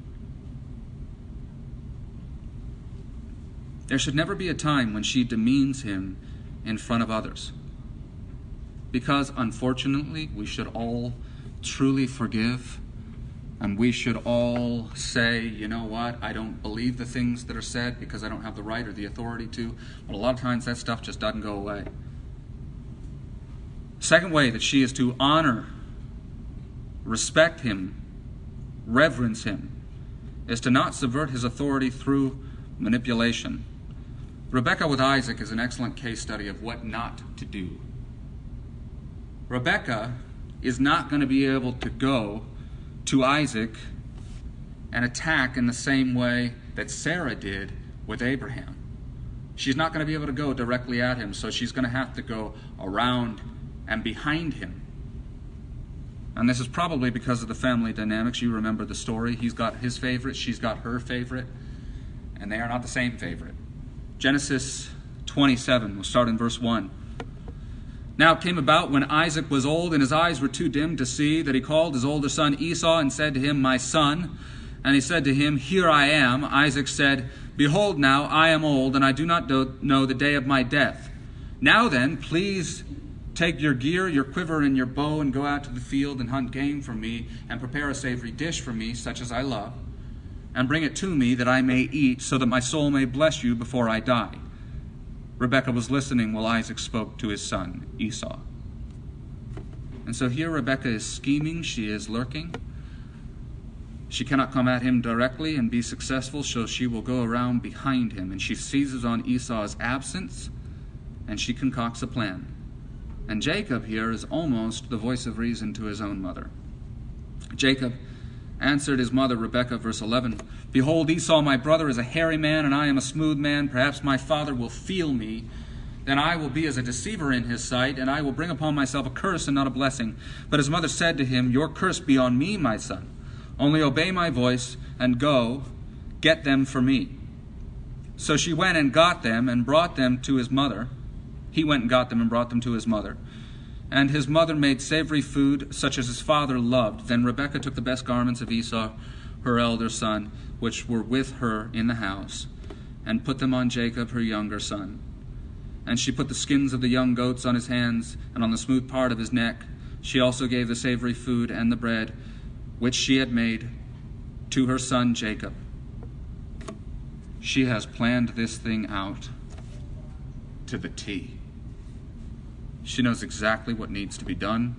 There should never be a time when she demeans him in front of others. Because, unfortunately, we should all truly forgive And we should all say, you know what, I don't believe the things that are said because I don't have the right or the authority to. But a lot of times that stuff just doesn't go away. Second way that she is to honor, respect him, reverence him, is to not subvert his authority through manipulation. Rebekah with Isaac is an excellent case study of what not to do. Rebekah is not going to be able to go to Isaac and attack in the same way that Sarah did with Abraham. She's not going to be able to go directly at him, so she's going to have to go around and behind him. And this is probably because of the family dynamics. You remember the story. He's got his favorite, she's got her favorite, and they are not the same favorite. Genesis 27, we'll start in verse 1. Now it came about when Isaac was old and his eyes were too dim to see, that he called his older son Esau and said to him, My son. And he said to him, Here I am. Isaac said, Behold now, I am old, and I do not know the day of my death. Now then, please take your gear, your quiver, and your bow, and go out to the field and hunt game for me, and prepare a savory dish for me, such as I love, and bring it to me that I may eat, so that my soul may bless you before I die. Rebekah was listening while Isaac spoke to his son, Esau. And so here Rebekah is scheming, she is lurking. She cannot come at him directly and be successful, so she will go around behind him, and she seizes on Esau's absence, and she concocts a plan. And Jacob here is almost the voice of reason to his own mother. Jacob answered his mother, Rebekah, verse 11, Behold, Esau my brother is a hairy man, and I am a smooth man. Perhaps my father will feel me. Then I will be as a deceiver in his sight, and I will bring upon myself a curse and not a blessing. But his mother said to him, Your curse be on me, my son. Only obey my voice, and go, get them for me. So she went and got them, and brought them to his mother. He went and got them and brought them to his mother. And his mother made savory food, such as his father loved. Then Rebekah took the best garments of Esau, her elder son, which were with her in the house, and put them on Jacob, her younger son. And she put the skins of the young goats on his hands, and on the smooth part of his neck. She also gave the savory food and the bread, which she had made, to her son Jacob. She has planned this thing out to the T. She knows exactly what needs to be done,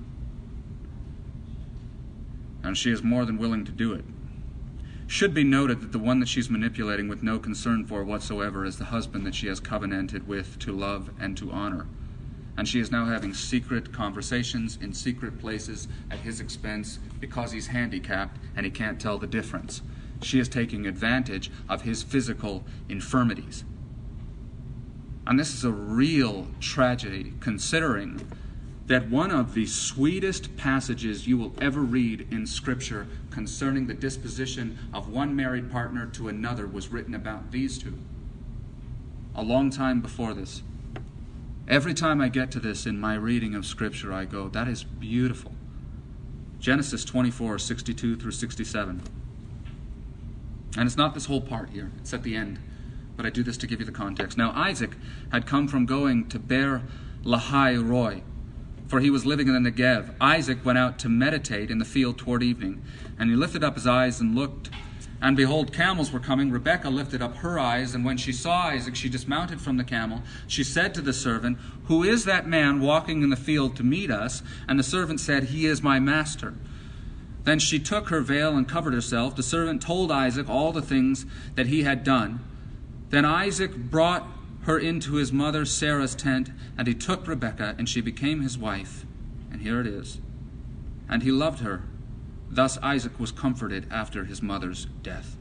and she is more than willing to do it. Should be noted that the one that she's manipulating with no concern for whatsoever is the husband that she has covenanted with to love and to honor. And she is now having secret conversations in secret places at his expense because he's handicapped and he can't tell the difference. She is taking advantage of his physical infirmities. And this is a real tragedy, considering that one of the sweetest passages you will ever read in Scripture concerning the disposition of one married partner to another was written about these two a long time before this. Every time I get to this in my reading of Scripture, I go, that is beautiful. Genesis 24, 62 through 67. And it's not this whole part here. It's at the end. But I do this to give you the context. Now Isaac had come from going to Beer Lahai Roi, for he was living in the Negev. Isaac went out to meditate in the field toward evening, and he lifted up his eyes and looked, and behold, camels were coming. Rebekah lifted up her eyes, and when she saw Isaac, she dismounted from the camel. She said to the servant, Who is that man walking in the field to meet us? And the servant said, He is my master. Then she took her veil and covered herself. The servant told Isaac all the things that he had done. Then Isaac brought her into his mother Sarah's tent, and he took Rebekah, and she became his wife. And here it is. And he loved her. Thus Isaac was comforted after his mother's death.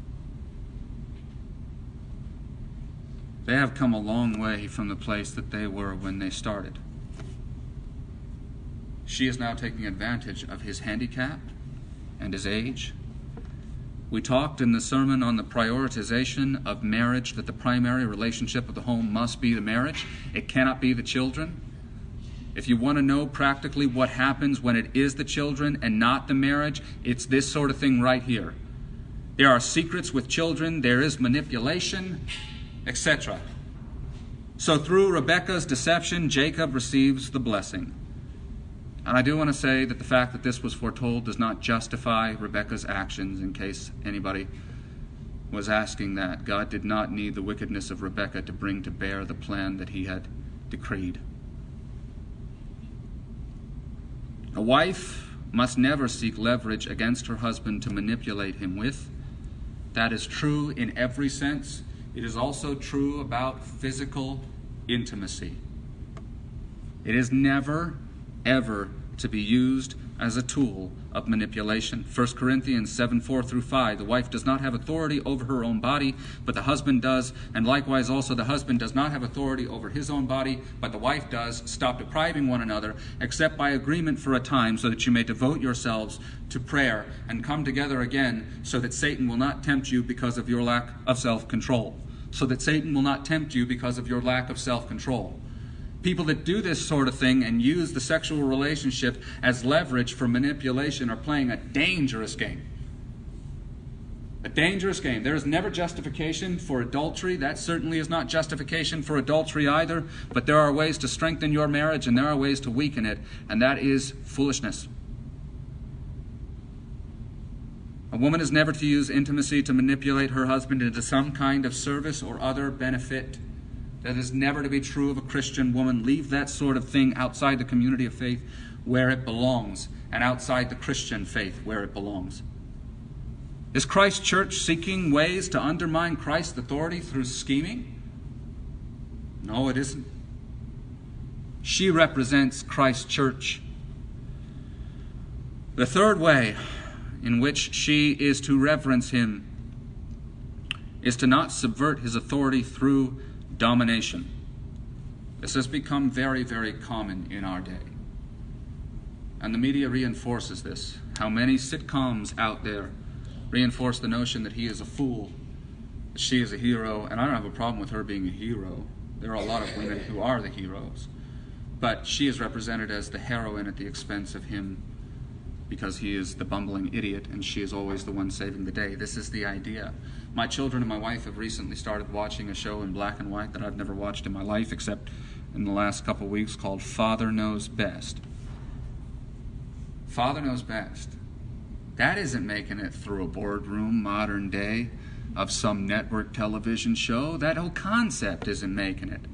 They have come a long way from the place that they were when they started. She is now taking advantage of his handicap and his age. We talked in the sermon on the prioritization of marriage, that the primary relationship of the home must be the marriage. It cannot be the children. If you want to know practically what happens when it is the children and not the marriage, it's this sort of thing right here. There are secrets with children, there is manipulation, etc. So through Rebekah's deception, Jacob receives the blessing. And I do want to say that the fact that this was foretold does not justify Rebekah's actions, in case anybody was asking that. God did not need the wickedness of Rebekah to bring to bear the plan that he had decreed. A wife must never seek leverage against her husband to manipulate him with. That is true in every sense. It is also true about physical intimacy. It is never, ever to be used as a tool of manipulation. 1 Corinthians 7:4-5, the wife does not have authority over her own body, but the husband does, and likewise also the husband does not have authority over his own body, but the wife does. Stop depriving one another, except by agreement for a time, so that you may devote yourselves to prayer and come together again, so that Satan will not tempt you because of your lack of self-control. So that Satan will not tempt you because of your lack of self-control. People that do this sort of thing and use the sexual relationship as leverage for manipulation are playing a dangerous game. A dangerous game. There is never justification for adultery. That certainly is not justification for adultery either. But there are ways to strengthen your marriage and there are ways to weaken it. And that is foolishness. A woman is never to use intimacy to manipulate her husband into some kind of service or other benefit. That is never to be true of a Christian woman. Leave that sort of thing outside the community of faith where it belongs, and outside the Christian faith where it belongs. Is Christ's church seeking ways to undermine Christ's authority through scheming? No, it isn't. She represents Christ's church. The third way in which she is to reverence him is to not subvert his authority through domination. This has become very, very common in our day. And the media reinforces this. How many sitcoms out there reinforce the notion that he is a fool, that she is a hero, and I don't have a problem with her being a hero. There are a lot of women who are the heroes. But she is represented as the heroine at the expense of him because he is the bumbling idiot and she is always the one saving the day. This is the idea. My children and my wife have recently started watching a show in black and white that I've never watched in my life except in the last couple of weeks called Father Knows Best. Father Knows Best. That isn't making it through a boardroom modern day of some network television show. That whole concept isn't making it.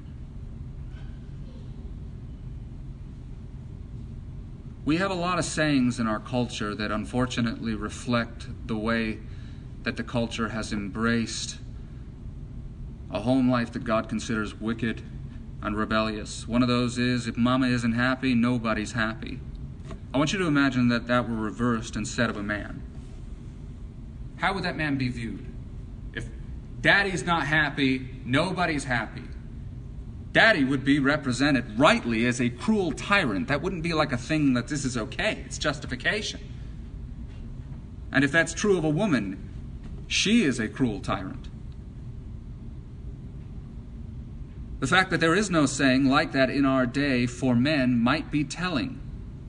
We have a lot of sayings in our culture that unfortunately reflect the way that the culture has embraced a home life that God considers wicked and rebellious. One of those is, if mama isn't happy, nobody's happy. I want you to imagine that that were reversed instead of a man. How would that man be viewed? If daddy's not happy, nobody's happy. Daddy would be represented rightly as a cruel tyrant. That wouldn't be like a thing that this is okay. It's justification. And if that's true of a woman, she is a cruel tyrant. The fact that there is no saying like that in our day for men might be telling.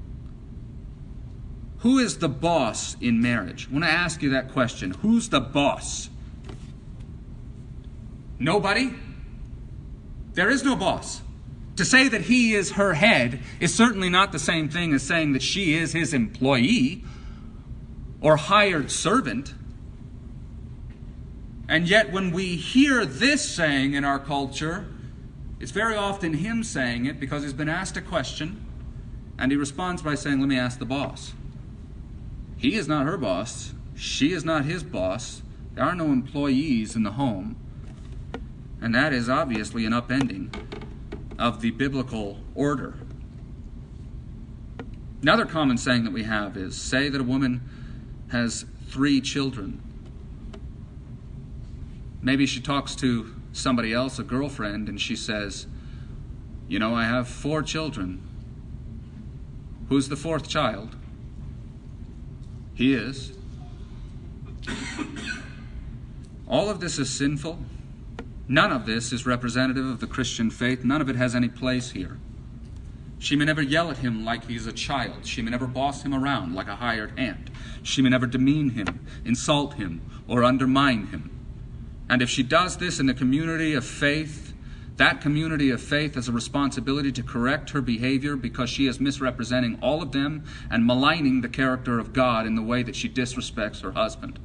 Who is the boss in marriage? I want to ask you that question. Who's the boss? Nobody? There is no boss. To say that he is her head is certainly not the same thing as saying that she is his employee or hired servant. And yet when we hear this saying in our culture, it's very often him saying it because he's been asked a question and he responds by saying, let me ask the boss. He is not her boss. She is not his boss. There are no employees in the home. And that is obviously an upending of the biblical order. Another common saying that we have is, say that a woman has 3 children. Maybe she talks to somebody else, a girlfriend, and she says, you know, I have 4 children. Who's the 4th child? He is. All of this is sinful. None of this is representative of the Christian faith. None of it has any place here. She may never yell at him like he's a child. She may never boss him around like a hired hand. She may never demean him, insult him, or undermine him. And if she does this in the community of faith, That community of faith has a responsibility to correct her behavior because she is misrepresenting all of them and maligning the character of God in the way that she disrespects her husband.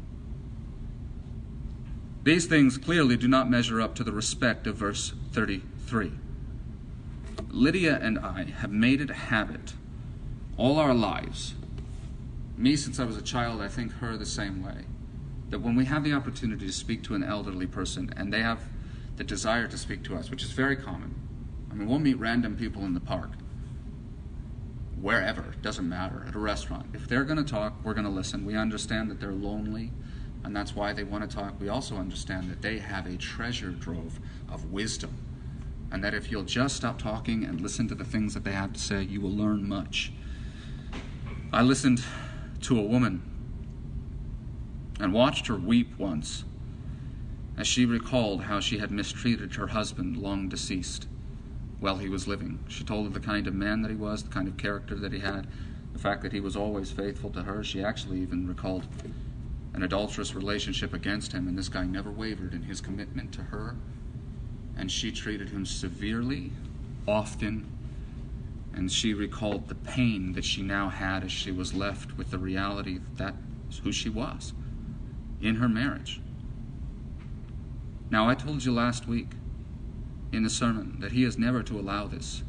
These things clearly do not measure up to the respect of verse 33. Lydia and I have made it a habit all our lives, me since I was a child, I think her the same way, that when we have the opportunity to speak to an elderly person and they have the desire to speak to us, which is very common. I mean, we'll meet random people in the park, wherever, it doesn't matter, at a restaurant. If they're going to talk, we're going to listen. We understand that they're lonely, and that's why they want to talk. We also understand that they have a treasure trove of wisdom, and that if you'll just stop talking and listen to the things that they have to say, you will learn much. I listened to a woman and watched her weep once as she recalled how she had mistreated her husband, long deceased, while he was living. She told of the kind of man that he was, the kind of character that he had, the fact that he was always faithful to her. She actually even recalled an adulterous relationship against him, and this guy never wavered in his commitment to her, and she treated him severely, often, and she recalled the pain that she now had as she was left with the reality that that's who she was in her marriage. Now, I told you last week in the sermon that he is never to allow this.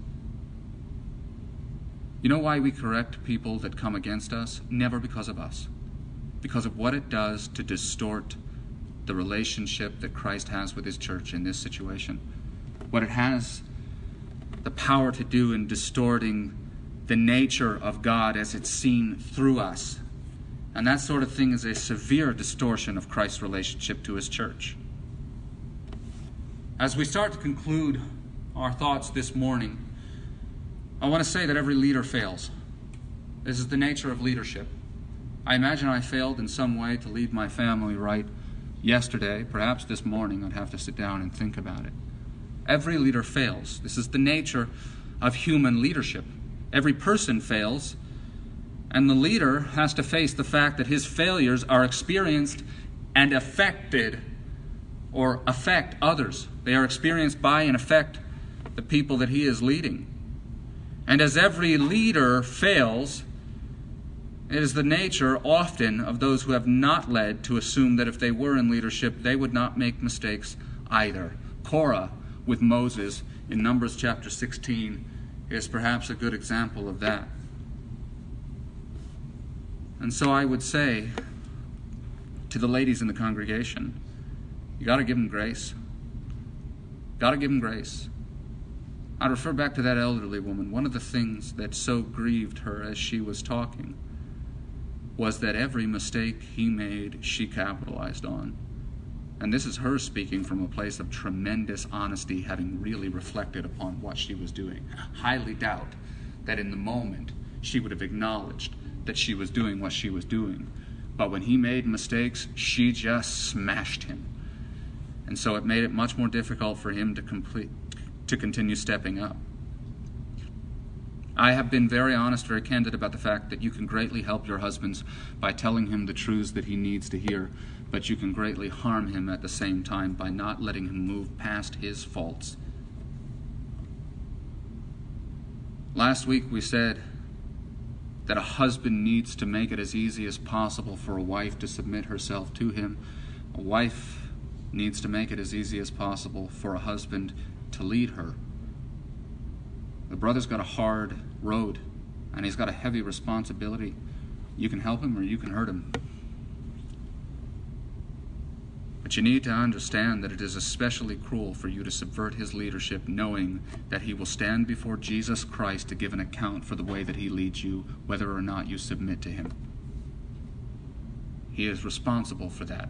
You know why we correct people that come against us? Never because of us. Because of what it does to distort the relationship that Christ has with his church in this situation. What it has the power to do in distorting the nature of God as it's seen through us. And that sort of thing is a severe distortion of Christ's relationship to his church. As we start to conclude our thoughts this morning, I want to say that every leader fails. This is the nature of leadership. I imagine I failed in some way to lead my family right yesterday. Perhaps this morning I'd have to sit down and think about it. Every leader fails. This is the nature of human leadership. Every person fails, and the leader has to face the fact that his failures are experienced and affected or affect others. They are experienced by and affect the people that he is leading. And as every leader fails, it is the nature often of those who have not led to assume that if they were in leadership, they would not make mistakes either. Korah with Moses in Numbers chapter 16 is perhaps a good example of that. And so I would say to the ladies in the congregation, you got to give them grace. Got to give them grace. I refer back to that elderly woman. One of the things that so grieved her as she was talking was that every mistake he made, she capitalized on. And this is her speaking from a place of tremendous honesty, having really reflected upon what she was doing. Highly doubt that in the moment she would have acknowledged that she was doing what she was doing. But when he made mistakes, she just smashed him. And so it made it much more difficult for him to continue stepping up. I have been very honest, very candid about the fact that you can greatly help your husbands by telling him the truths that he needs to hear, but you can greatly harm him at the same time by not letting him move past his faults. Last week we said that a husband needs to make it as easy as possible for a wife to submit herself to him. A wife needs to make it as easy as possible for a husband to lead her. The brother's got a hard road, and he's got a heavy responsibility. You can help him or you can hurt him. But you need to understand that it is especially cruel for you to subvert his leadership, knowing that he will stand before Jesus Christ to give an account for the way that he leads you, whether or not you submit to him. He is responsible for that.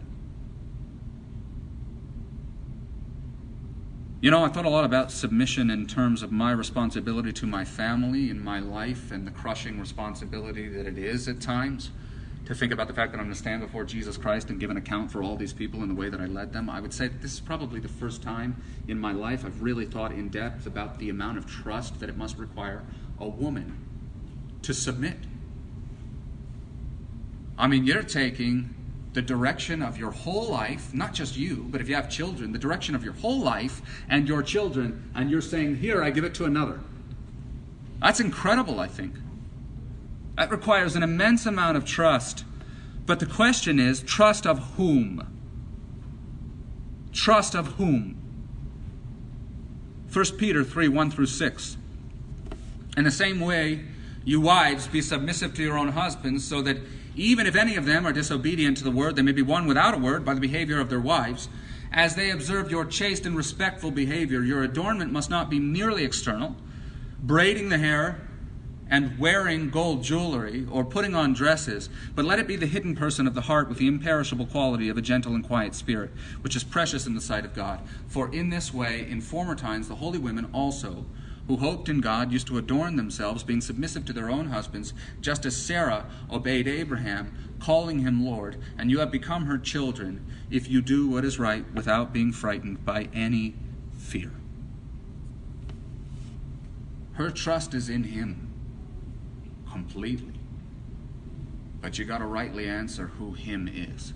You know, I thought a lot about submission in terms of my responsibility to my family in my life and the crushing responsibility that it is at times to think about the fact that I'm going to stand before Jesus Christ and give an account for all these people in the way that I led them. I would say that this is probably the first time in my life I've really thought in depth about the amount of trust that it must require a woman to submit. I mean, you're taking the direction of your whole life, not just you, but if you have children, the direction of your whole life and your children, and you're saying, here, I give it to another. That's incredible, I think. That requires an immense amount of trust. But the question is, trust of whom? Trust of whom? 1 Peter 3, 1 through 6. In the same way, you wives, be submissive to your own husbands, so that even if any of them are disobedient to the word, they may be won without a word by the behavior of their wives. As they observe your chaste and respectful behavior, your adornment must not be merely external, braiding the hair and wearing gold jewelry or putting on dresses, but let it be the hidden person of the heart with the imperishable quality of a gentle and quiet spirit, which is precious in the sight of God. For in this way, in former times, the holy women also, who hoped in God, used to adorn themselves, being submissive to their own husbands, just as Sarah obeyed Abraham, calling him Lord, and you have become her children, if you do what is right without being frightened by any fear. Her trust is in him completely. But you got to rightly answer who him is.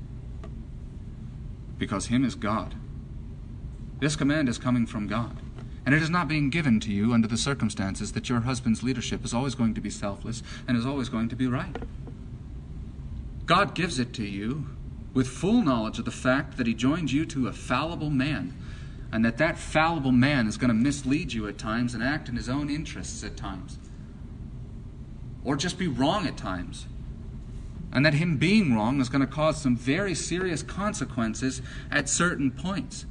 Because him is God. This command is coming from God. And it is not being given to you under the circumstances that your husband's leadership is always going to be selfless and is always going to be right. God gives it to you with full knowledge of the fact that he joined you to a fallible man, and that fallible man is going to mislead you at times and act in his own interests at times, or just be wrong at times, and that him being wrong is going to cause some very serious consequences at certain points.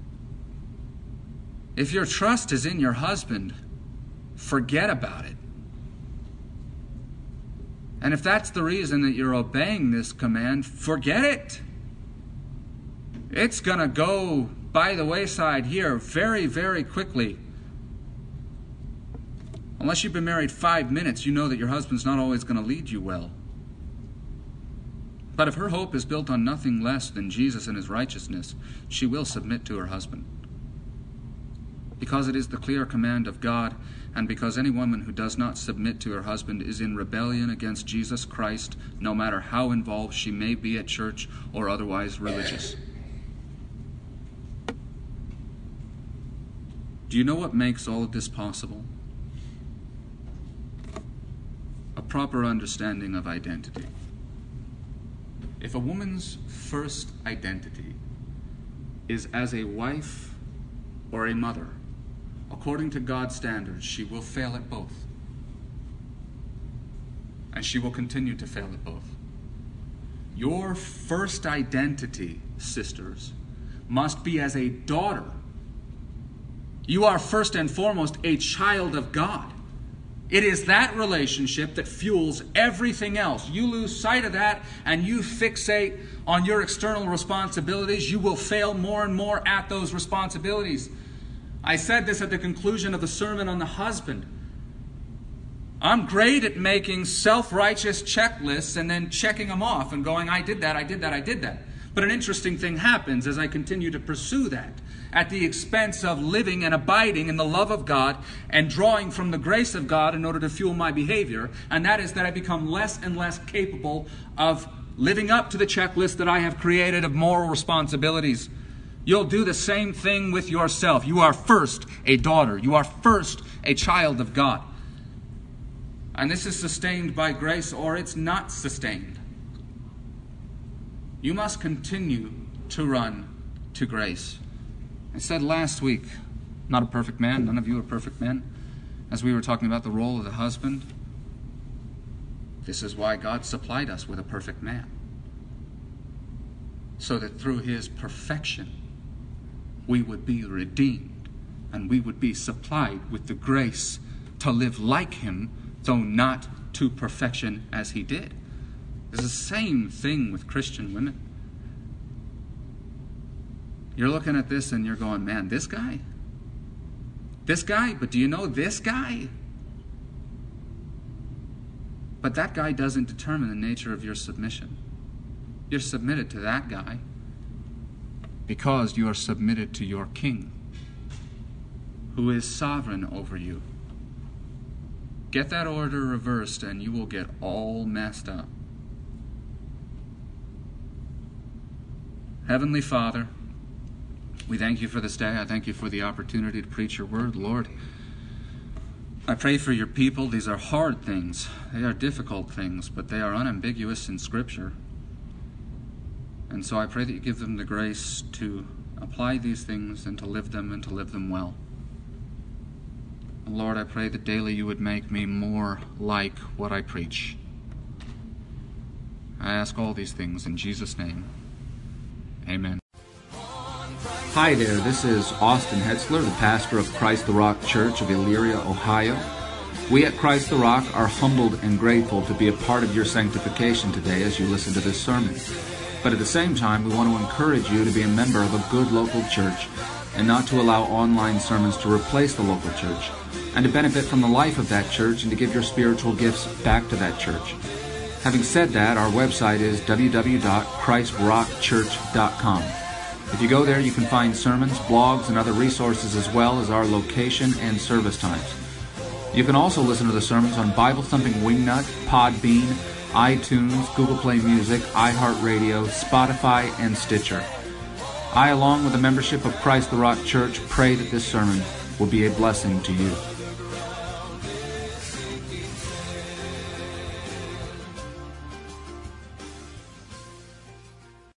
If your trust is in your husband, forget about it. And if that's the reason that you're obeying this command, forget it. It's going to go by the wayside here very, very quickly. Unless you've been married 5 minutes, you know that your husband's not always going to lead you well. But if her hope is built on nothing less than Jesus and his righteousness, she will submit to her husband. Because it is the clear command of God, and because any woman who does not submit to her husband is in rebellion against Jesus Christ, no matter how involved she may be at church or otherwise religious. Do you know what makes all of this possible? A proper understanding of identity. If a woman's first identity is as a wife or a mother, according to God's standards, she will fail at both. And she will continue to fail at both. Your first identity, sisters, must be as a daughter. You are first and foremost a child of God. It is that relationship that fuels everything else. You lose sight of that and you fixate on your external responsibilities, you will fail more and more at those responsibilities. I said this at the conclusion of the sermon on the husband. I'm great at making self-righteous checklists and then checking them off and going, I did that, I did that, I did that. But an interesting thing happens as I continue to pursue that at the expense of living and abiding in the love of God and drawing from the grace of God in order to fuel my behavior. And that is that I become less and less capable of living up to the checklist that I have created of moral responsibilities. You'll do the same thing with yourself. You are first a daughter. You are first a child of God. And this is sustained by grace, or it's not sustained. You must continue to run to grace. I said last week, not a perfect man, none of you are perfect men, as we were talking about the role of the husband. This is why God supplied us with a perfect man, so that through his perfection, we would be redeemed and we would be supplied with the grace to live like him, though not to perfection as he did. It's the same thing with Christian women. You're looking at this and you're going, man, this guy, but do you know this guy? But that guy doesn't determine the nature of your submission. You're submitted to that guy because you are submitted to your king, who is sovereign over you. Get that order reversed and you will get all messed up. Heavenly Father, we thank you for this day. I thank you for the opportunity to preach your word, Lord. I pray for your people. These are hard things. They are difficult things, but they are unambiguous in Scripture. And so I pray that you give them the grace to apply these things and to live them well. Lord, I pray that daily you would make me more like what I preach. I ask all these things in Jesus' name. Amen. Hi there, this is Austin Hetzler, the pastor of Christ the Rock Church of Elyria, Ohio. We at Christ the Rock are humbled and grateful to be a part of your sanctification today as you listen to this sermon. But at the same time, we want to encourage you to be a member of a good local church and not to allow online sermons to replace the local church, and to benefit from the life of that church and to give your spiritual gifts back to that church. Having said that, our website is www.christrockchurch.com. If you go there, you can find sermons, blogs, and other resources, as well as our location and service times. You can also listen to the sermons on Bible Thumping Wingnut, Podbean, iTunes, Google Play Music, iHeartRadio, Spotify, and Stitcher. I, along with the membership of Christ the Rock Church, pray that this sermon will be a blessing to you.